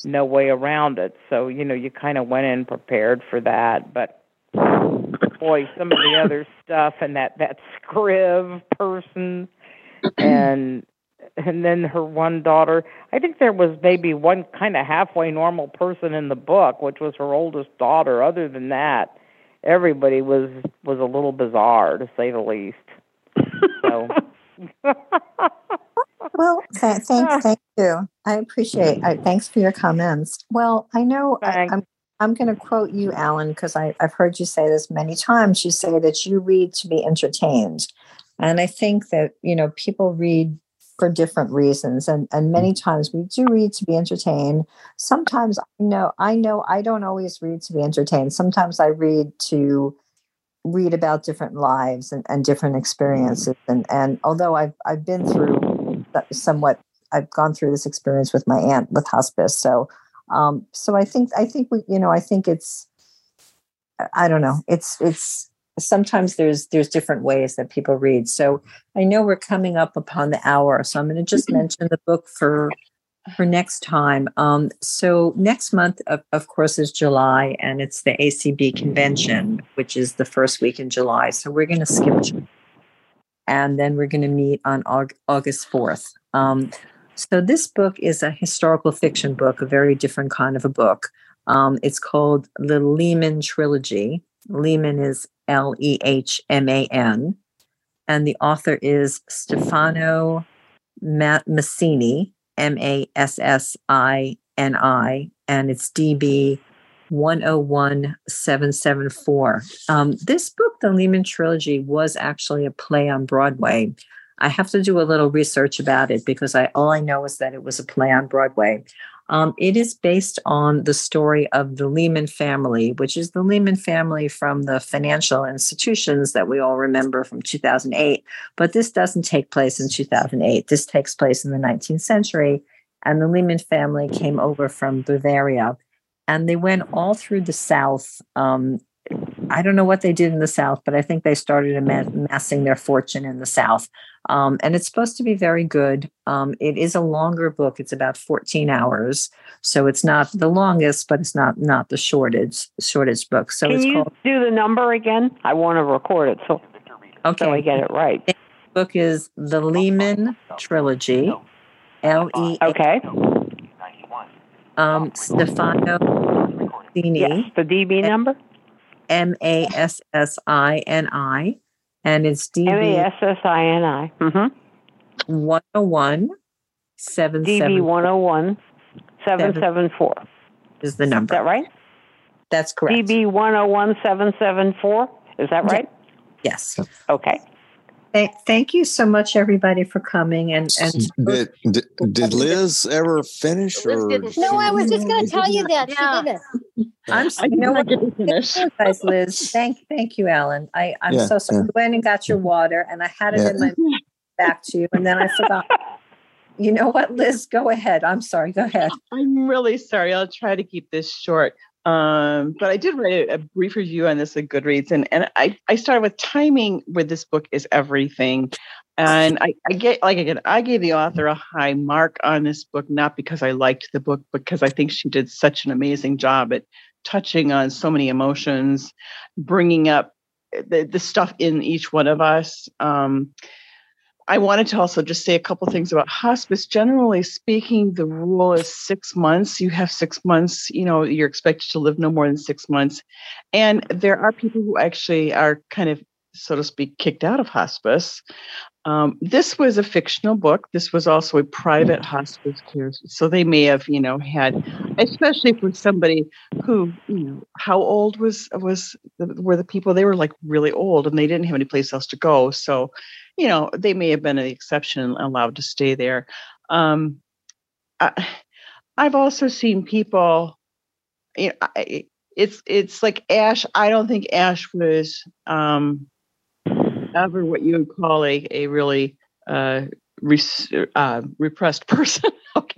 no way around it. So, you know, you kind of went in prepared for that. But, boy, some of the other stuff and that, that Scriv person and and then her one daughter. I think there was maybe one kind of halfway normal person in the book, which was her oldest daughter. Other than that, everybody was was a little bizarre, to say the least. So.
Well, th- thank, thank you. I appreciate. I, thanks for your comments. Well, I know I, I'm. I'm going to quote you, Alan, because I've heard you say this many times. You say that you read to be entertained, and I think that you know people read for different reasons, and and many times we do read to be entertained. Sometimes I know I know I don't always read to be entertained. Sometimes I read to read about different lives and, and different experiences. And, and although I've, I've been through somewhat, I've gone through this experience with my aunt with hospice. So, um, so I think, I think we, you know, I think it's, I don't know. It's, it's sometimes there's, there's different ways that people read. So I know we're coming up upon the hour, so I'm going to just mention the book for, for next time. Um, so next month, of, of course, is July, and it's the A C B convention, which is the first week in July. So we're going to skip, and then we're going to meet on Aug- August fourth. Um, so this book is a historical fiction book, a very different kind of a book. Um, it's called The Lehman Trilogy. Lehman is L E H M A N, and the author is Stefano Massini, M A S S I N I, and it's D B one oh one seven seven four. Um, this book, The Lehman Trilogy, was actually a play on Broadway. I have to do a little research about it because I all I know is that it was a play on Broadway. Um, it is based on the story of the Lehman family, which is the Lehman family from the financial institutions that we all remember from two thousand eight. But this doesn't take place in two thousand eight. This takes place in the nineteenth century. And the Lehman family came over from Bavaria. And they went all through the South. Um, I don't know what they did in the South, but I think they started amassing their fortune in the South. Um, and it's supposed to be very good. Um, it is a longer book. It's about fourteen hours. So it's not the longest, but it's not not the shortest, shortest book. So
Can
it's
you
called,
do the number again? I want to record it so,
okay.
so I get it right.
The book is The Lehman Trilogy. L E.
Okay.
Um, Stefano Massini.
Yes, the D B number?
M A S S I N I. And it's D B.
M A S S I N I. Mm-hmm.
one oh one seven seven four.
D B one oh one seven seven four.
Is the number.
Is that right?
That's correct.
D B one oh one seven seven four. Is that right?
Yes.
Okay.
Thank, thank you so much, everybody, for coming. And, and
did, did did Liz ever finish?
Liz
Or
didn't
No, I was just going to tell you that.
Yeah.
She didn't.
I'm
I
you know
did not
what?
get to finish.
Guys, Liz, thank thank you, Alan. I I'm
Yeah,
so sorry.
yeah.
You went and got your water, and I had it
Yeah.
in my back to you, and then I forgot. You know what, Liz? Go ahead. I'm sorry. Go ahead.
I'm really sorry. I'll try to keep this short. Um, but I did write a, a brief review on this at Goodreads, and, and I, I started with timing with this book is everything. And I, I get like again, I gave the author a high mark on this book, not because I liked the book, but because I think she did such an amazing job at touching on so many emotions, bringing up the, the stuff in each one of us. Um, I wanted to also just say a couple things about hospice. Generally speaking, the rule is six months. You have six months, you know, you're expected to live no more than six months. And there are people who actually are kind of, so to speak, kicked out of hospice. Um, this was a fictional book. This was also a private hospice care. So they may have, you know, had, especially for somebody who, you know, how old was, was, the, were the people? They were like really old and they didn't have any place else to go. So, you know, they may have been an exception and allowed to stay there. Um, I, I've also seen people, you know, I, it's, it's like Ash. I don't think Ash was, um, ever what you would call a, a really uh, res, uh, repressed person. Okay.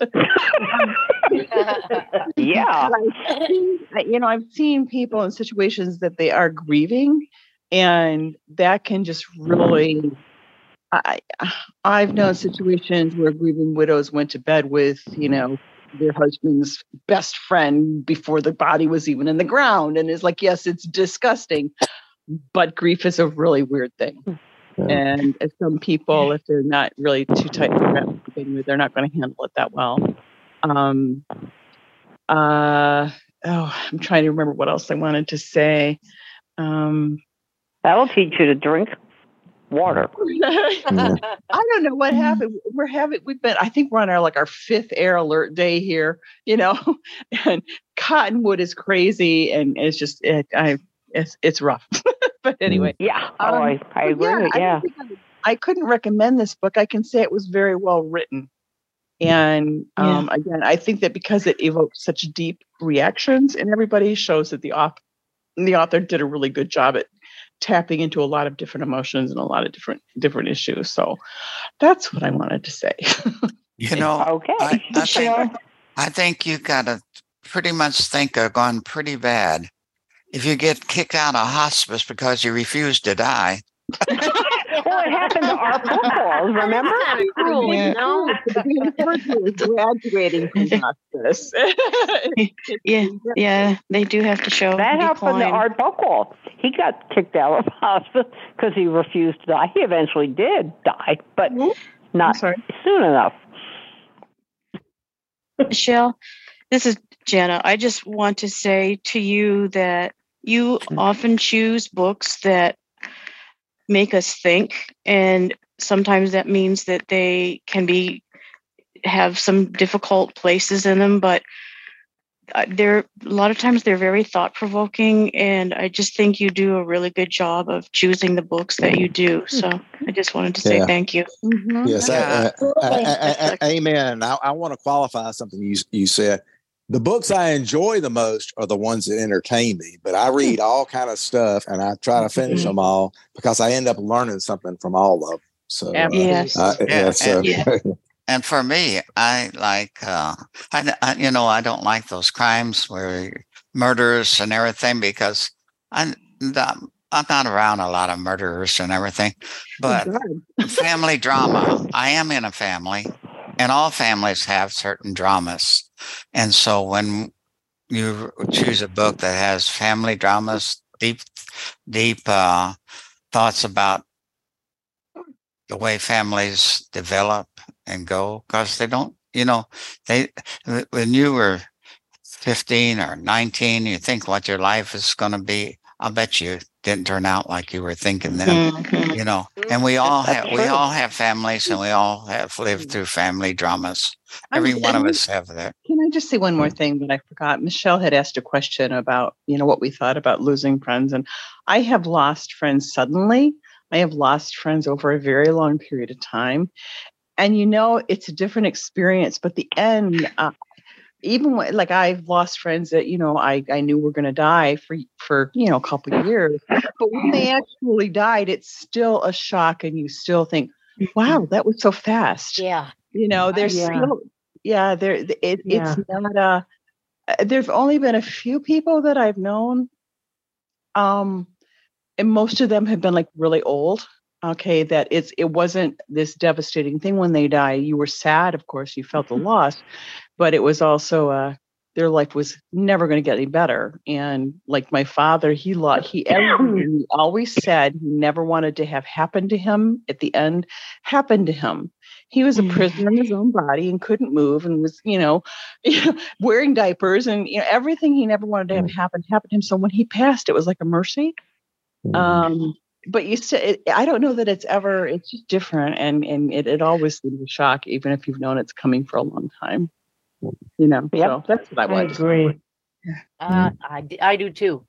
Yeah.
You know, I've seen people in situations that they are grieving, and that can just really. I I've known situations where grieving widows went to bed with, you know, their husband's best friend before the body was even in the ground. And it's like, yes, it's disgusting, but grief is a really weird thing. Yeah. And as some people, if they're not really too tight to wrap to begin with, they're not going to handle it that well. Um, uh, oh, I'm trying to remember what else I wanted to say. Um,
That'll teach you to drink water.
I don't know what happened. We're having, we've been, I think we're on our, like our fifth air alert day here, you know, and Cottonwood is crazy. And it's just, it, I, it's, it's rough. But anyway.
Yeah. Oh,
um,
I, I agree.
yeah,
Yeah.
I, I couldn't recommend this book. I can say it was very well written. And um, yeah. again, I think that because it evoked such deep reactions in everybody, shows that the author, the author did a really good job at tapping into a lot of different emotions and a lot of different different issues. So that's what I wanted to say.
You know,
okay.
I, I think I think you got to pretty much think of gone pretty bad if you get kicked out of hospice because you refuse to die.
Well, it happened to our footballs, remember?
Cruel,
Yeah.
no?
Graduating from hospice.
Yeah, yeah, they do have to show
That happened to
decline.
Art Buchwald. He got kicked out of hospice because he refused to die. He eventually did die, but not soon enough.
Michelle, this is Jenna. I just want to say to you that you often choose books that make us think, and sometimes that means that they can be have some difficult places in them, but they're a lot of times they're very thought-provoking, and I just think you do a really good job of choosing the books that you do. So I just wanted to say
Yeah.
thank you.
Mm-hmm.
Yes, I, uh, I, I, I, amen. I, I want to qualify something you you said. The books I enjoy the most are the ones that entertain me, but I read all kind of stuff and I try to finish them all because I end up learning something from all of them. So, uh,
yes.
uh,
Yeah,
yeah, so.
and,
Yeah.
and for me, I like, uh, I, I, you know, I don't like those crimes where murderers and everything because I'm, I'm not around a lot of murderers and everything, but family drama, I am in a family. And all families have certain dramas. And so when you choose a book that has family dramas, deep, deep uh, thoughts about the way families develop and go, because they don't, you know, they, when you were fifteen or nineteen, you think what your life is going to be. I'll bet you didn't turn out like you were thinking then,
Mm-hmm.
you know, and we all
That's
have, we
true.
all have families and we all have lived through family dramas. Every
I'm-
one of
I'm-
us have that.
Can I just say one more thing that I forgot? Michelle had asked a question about, you know, what we thought about losing friends. And I have lost friends suddenly. I have lost friends over a very long period of time. And, you know, it's a different experience. But the end, uh, even when, like I've lost friends that, you know, I, I knew were going to die for, for, you know, a couple of years. But when they actually died, it's still a shock. And you still think, wow, that was so fast.
Yeah.
You know, there's
Yeah.
still, yeah, there, it,
Yeah.
it's not a, there've only been a few people that I've known. Um, and most of them have been like really old. Okay. That it's, it wasn't this devastating thing when they die. You were sad. Of course, you felt the loss, but it was also, uh, their life was never going to get any better. And like my father, he lost, he, everything he always said he never wanted to have happen to him at the end happened to him. He was a prisoner in his own body and couldn't move and was, you know, wearing diapers and, you know, everything he never wanted to have happen happened to him. So when he passed, it was like a mercy. Um, but you said, I don't know that it's ever, it's just different. And, and it, it always seems a shock, even if you've known it's coming for a long time, you know,
Yep.
so that's what I
I
wanted to say.
agree.
Uh, I, d- I do too.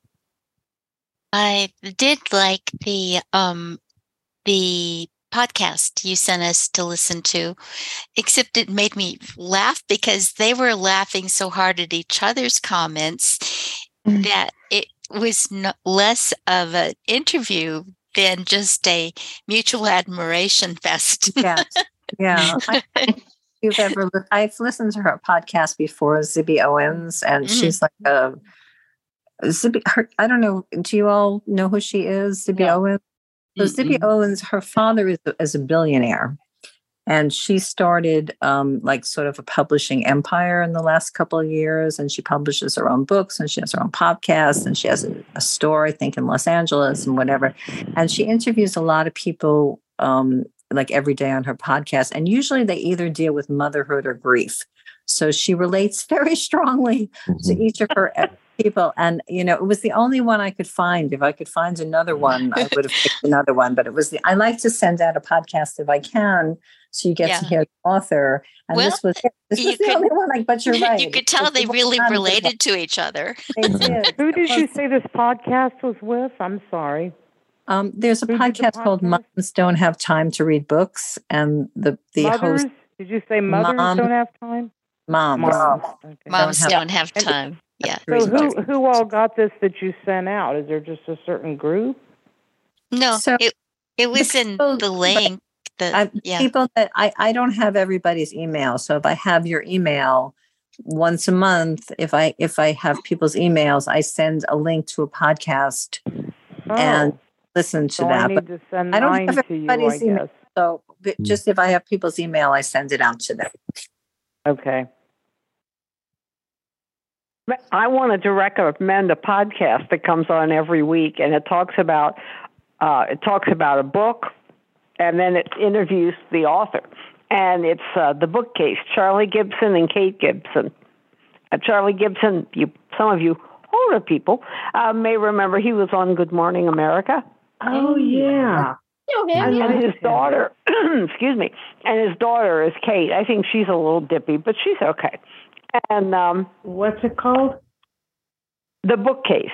I did like the um the podcast you sent us to listen to, except it made me laugh because they were laughing so hard at each other's comments that it was no, less of an interview than just a mutual admiration fest.
Yes. Yeah. I, if you've ever, li- I've listened to her podcast before, Zibby Owens, and
Mhm.
she's like a Zibby. Her, I don't know. Do you all know who she is? Zibby
No.
Owens. So Zibby Owens, her father is, is a billionaire, And she started um, like sort of a publishing empire in the last couple of years. And she publishes her own books and she has her own podcast and she has a, a store, I think, in Los Angeles and whatever. And she interviews a lot of people um, like every day on her podcast. And usually they either deal with motherhood or grief. So she relates very strongly mm-hmm. to each of her people. And, you know, it was the only one I could find. If I could find another one, I would have picked another one. But it was the, I like to send out a podcast if I can. So you get yeah. to hear the author. And
well,
this was, this was the
could,
only one, like, but you're right.
You could tell they really related to each other.
They did.
Who did you say this podcast was with? I'm sorry.
Um, there's a podcast, podcast called Moms Don't Have Time to Read Books. And the, the
mothers?
host.
Did you say mothers
Mom,
don't have time?
Moms.
Moms, okay.
Moms
don't have,
don't have time. Yeah.
So who, who all got this that you sent out? Is there just a certain group?
No,
so
it, it was people, in the link. The,
I,
yeah.
People that I, I don't have everybody's email. So if I have your email once a month, if I if I have people's emails, I send a link to a podcast
oh.
and listen to
so
that.
I need
but
to send
I don't
mine
have everybody's
to you, I
email.
guess.
So just if I have people's email, I send it out to them.
Okay.
I wanted to recommend a podcast that comes on every week, and it talks about uh, it talks about a book, and then it interviews the author. And it's uh, The Bookcase, Charlie Gibson and Kate Gibson. Uh, Charlie Gibson, you, some of you older people uh, may remember he was on Good Morning America.
Oh, yeah.
You know him,
And
yeah.
his daughter, excuse me, and his daughter is Kate. I think she's a little dippy, but she's okay. And um,
what's it called?
The Bookcase.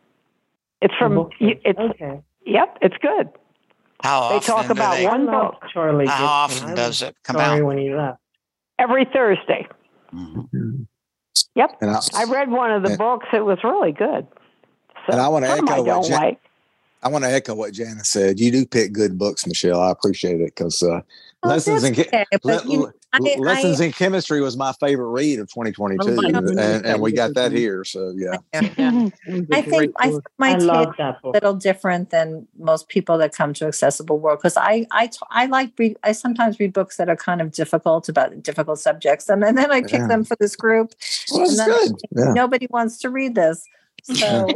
It's from.
Bookcase.
It's
okay.
Yep, it's good.
How
They
often
talk
do
about
they,
one book
Charlie.
How
Gibson.
often
I
does
was
it come
sorry
out?
when he left.
Every Thursday.
Mm-hmm.
Yep.
And I,
I read one of the
and,
books. It was really good. So
and I want to
some
echo
I
what
don't
Jan-
like.
I want to echo what Janice said. You do pick good books, Michelle. I appreciate it because uh,
Well,
lessons in
that's okay,
le-
but you-
le-
I-
lessons
I-
in chemistry was my favorite read of twenty twenty-two,
Oh,
and,
yeah.
and, and we got that here. So yeah,
Mm-hmm.
I think I think my
I
take
love
is
that
a
book.
little different than most people that come to Accessible World because I I t- I like read I sometimes read books that are kind of difficult about difficult subjects and then, then I pick
Yeah.
them for this group.
well,
and
that's
then I
good.
think
Yeah.
nobody wants to read this. So
Yeah,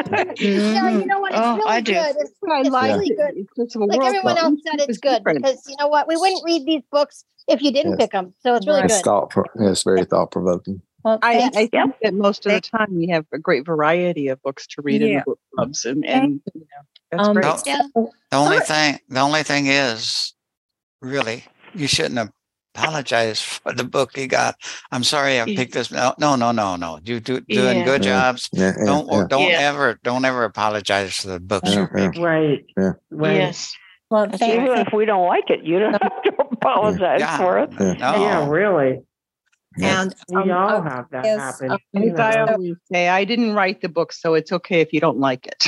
you know what? It's
Oh,
really
I do.
good. It's,
I
it's
like
really
it.
good.
It's just a
Like
world
everyone
book.
else said, it's
It's
good
different.
because you know what? We wouldn't read these books if you didn't
Yes.
pick them. So it's really
It's
good.
thought. Pro- yeah, it's very thought provoking.
well,
I,
thanks.
I think that most of the time we have a great variety of books to read in
Yeah.
the book clubs, and, and you know, that's
Um,
great.
No,
Yeah.
the only
Alright.
thing, the only thing is, really, you shouldn't apologize for the book you got. I'm sorry I picked this. No, no, no, no, no. You do doing
Yeah.
good
Yeah.
jobs.
Yeah, yeah,
Don't
yeah.
don't
Yeah.
ever don't ever apologize for the books
Yeah,
you're
yeah.
picking.
Right.
Yeah.
Right.
Yes.
Well,
That's
thank,
Even
thank-
if we don't like it, you don't have to apologize
Yeah.
for it.
Yeah.
No.
Yeah, really.
and
We
um,
all
uh,
have that
yes,
happen.
um,
you
As I
know.
always say, I didn't write the book, so it's okay if you don't like it.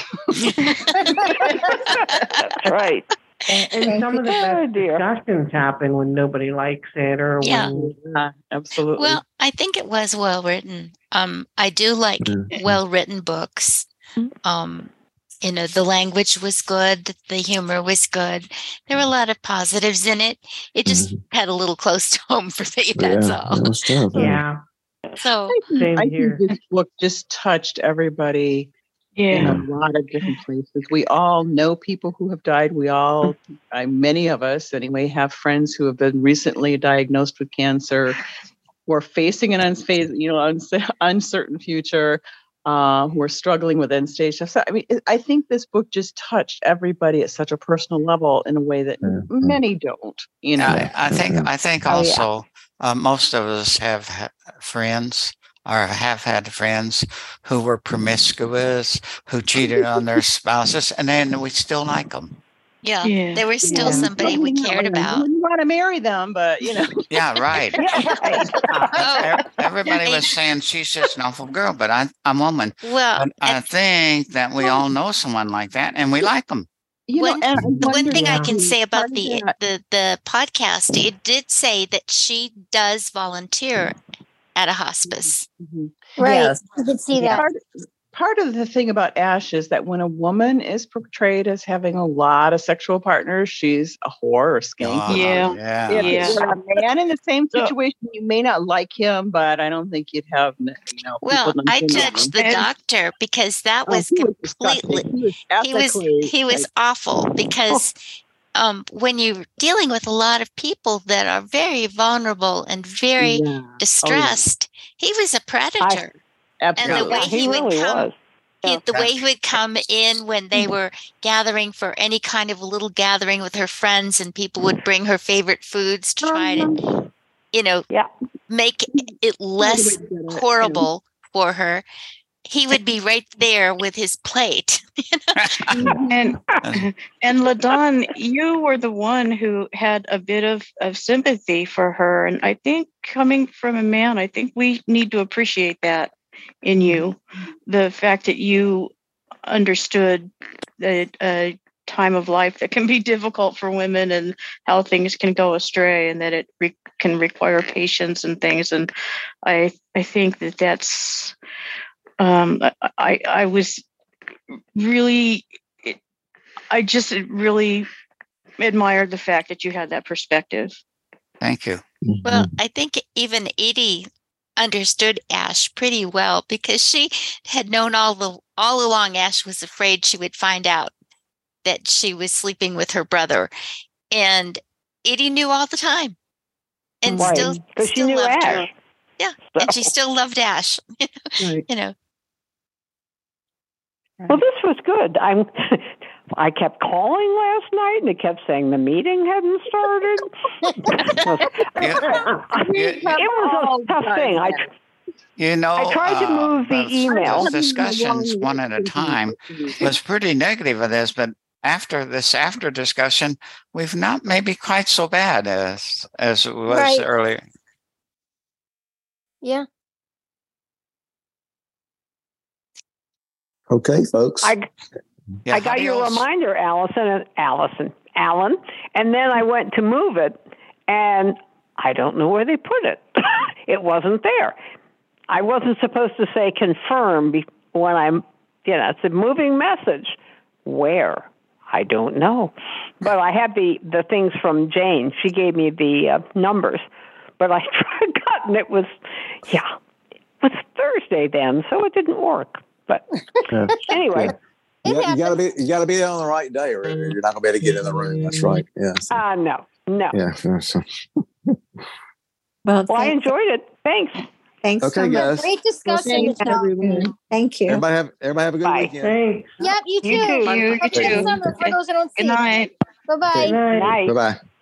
That's right.
And, and
Thank
some of the
you. Oh,
best
dear.
discussions happen when nobody likes it or
Yeah.
when
Uh, absolutely.
Well, I think it was well written. Um, I do like
Mhm.
well written books. Um, you know, the language was good, the humor was good. There were a lot of positives in it. It just had a little close to home for me. That's
yeah,
all.
it was tough.
yeah,
So
same
I
here.
think this book just touched everybody in
Yeah.
a lot of different places. We all know people who have died. We all, I, many of us anyway, have friends who have been recently diagnosed with cancer, who are facing an unfa- you know, unce- uncertain future, uh, who are struggling with end stage stuff. So, I mean, it, I think this book just touched everybody at such a personal level in a way that
Yeah.
many don't. You know,
I, I think I think
Oh, yeah.
also uh, most of us have ha- friends or have had friends who were promiscuous, who cheated on their spouses, and then we still like them.
yeah,
Yeah.
they were still
Yeah.
somebody we
You know,
cared
you
about.
wouldn't want to marry them, but you know.
Yeah, right.
Yeah, right.
Oh,
Ev- Everybody was saying she's just an awful girl, but I, I'm a woman.
well,
But I
and
think that we all know someone like that, and we like them.
You
One-
know, and I
the one
wonder
thing I
Yeah.
can say about
part of
the,
that-
the the podcast, it did say that she does volunteer at a hospice.
Mhm.
Right.
Yes.
You can see
Yeah.
that.
Part, part of the thing about Ash is that when a woman is portrayed as having a lot of sexual partners, she's a whore or skanky.
Oh,
Yeah.
yeah.
If
Yeah.
you're a man in the same
So-
situation, you may not like him, but I don't think you'd have, you know,
Well,
people
I
defending
judged
him.
the
And-
doctor because that
Oh,
was
he was disgusting.
completely
He was
he was
ethically,
he was
like,
awful because um, when you're dealing with a lot of people that are very vulnerable and very
yeah. Oh, yeah.
distressed, he was a predator. And the
Absolutely.
way
Yeah,
he,
he
would
really
come,
was.
he,
Yeah.
the way he would come in when they were gathering for any kind of a little gathering with her friends, and people would bring her favorite foods to try to, you know,
Yeah.
make it less horrible for her. He would be right there with his plate.
And and LaDawn, you were the one who had a bit of, of sympathy for her. And I think coming from a man, I think we need to appreciate that in you. The fact that you understood that a time of life that can be difficult for women and how things can go astray, and that it re- can require patience and things. And I I think that that's um, I I was really I just really admired the fact that you had that perspective.
Thank you.
Well, I think even Edie understood Ash pretty well because she had known all the all along Ash was afraid she would find out that she was sleeping with her brother. And Edie knew all the time. And
Right.
still,
Because she
still
knew
loved her.
Ash.
Yeah.
So-
And she still loved Ash.
Right.
You know.
Well, this was good. I'm. I kept calling last night, and it kept saying the meeting hadn't started. It was a tough thing. I tr-
You know,
I tried to
uh,
move the
those-
email.
those discussions one at a time was pretty negative of this, but after this after discussion, we've not maybe quite so bad as as it was
Right.
earlier.
Yeah.
Okay, folks.
I
Yeah,
I got your
adios.
reminder, Allison, and Allison, Alan, and then I went to move it, and I don't know where they put it. It wasn't there. I wasn't supposed to say confirm be- when I'm, you know, it's a moving message. Where? I don't know. But I had the, the things from Jane. She gave me the uh, numbers, but I forgot, and it was, yeah, it was Thursday then, so it didn't work. But
Yeah.
anyway.
You, got, you gotta be you gotta be there on the right day, or you're not gonna be able to get in the room. That's right. Yeah. So,
Uh, no, no.
yeah. so- so-
Well,
Well, I
thank-
enjoyed it. Thanks.
thanks
Okay,
so much.
guys.
Great discussion.
Thanks, everyone. Thank you.
Everybody have everybody have a good
Bye.
weekend.
Yep, you too.
You too.
You, you
Have a good
too.
summer for those that don't see
Good night.
Bye bye.
Okay.
Night.
Bye bye.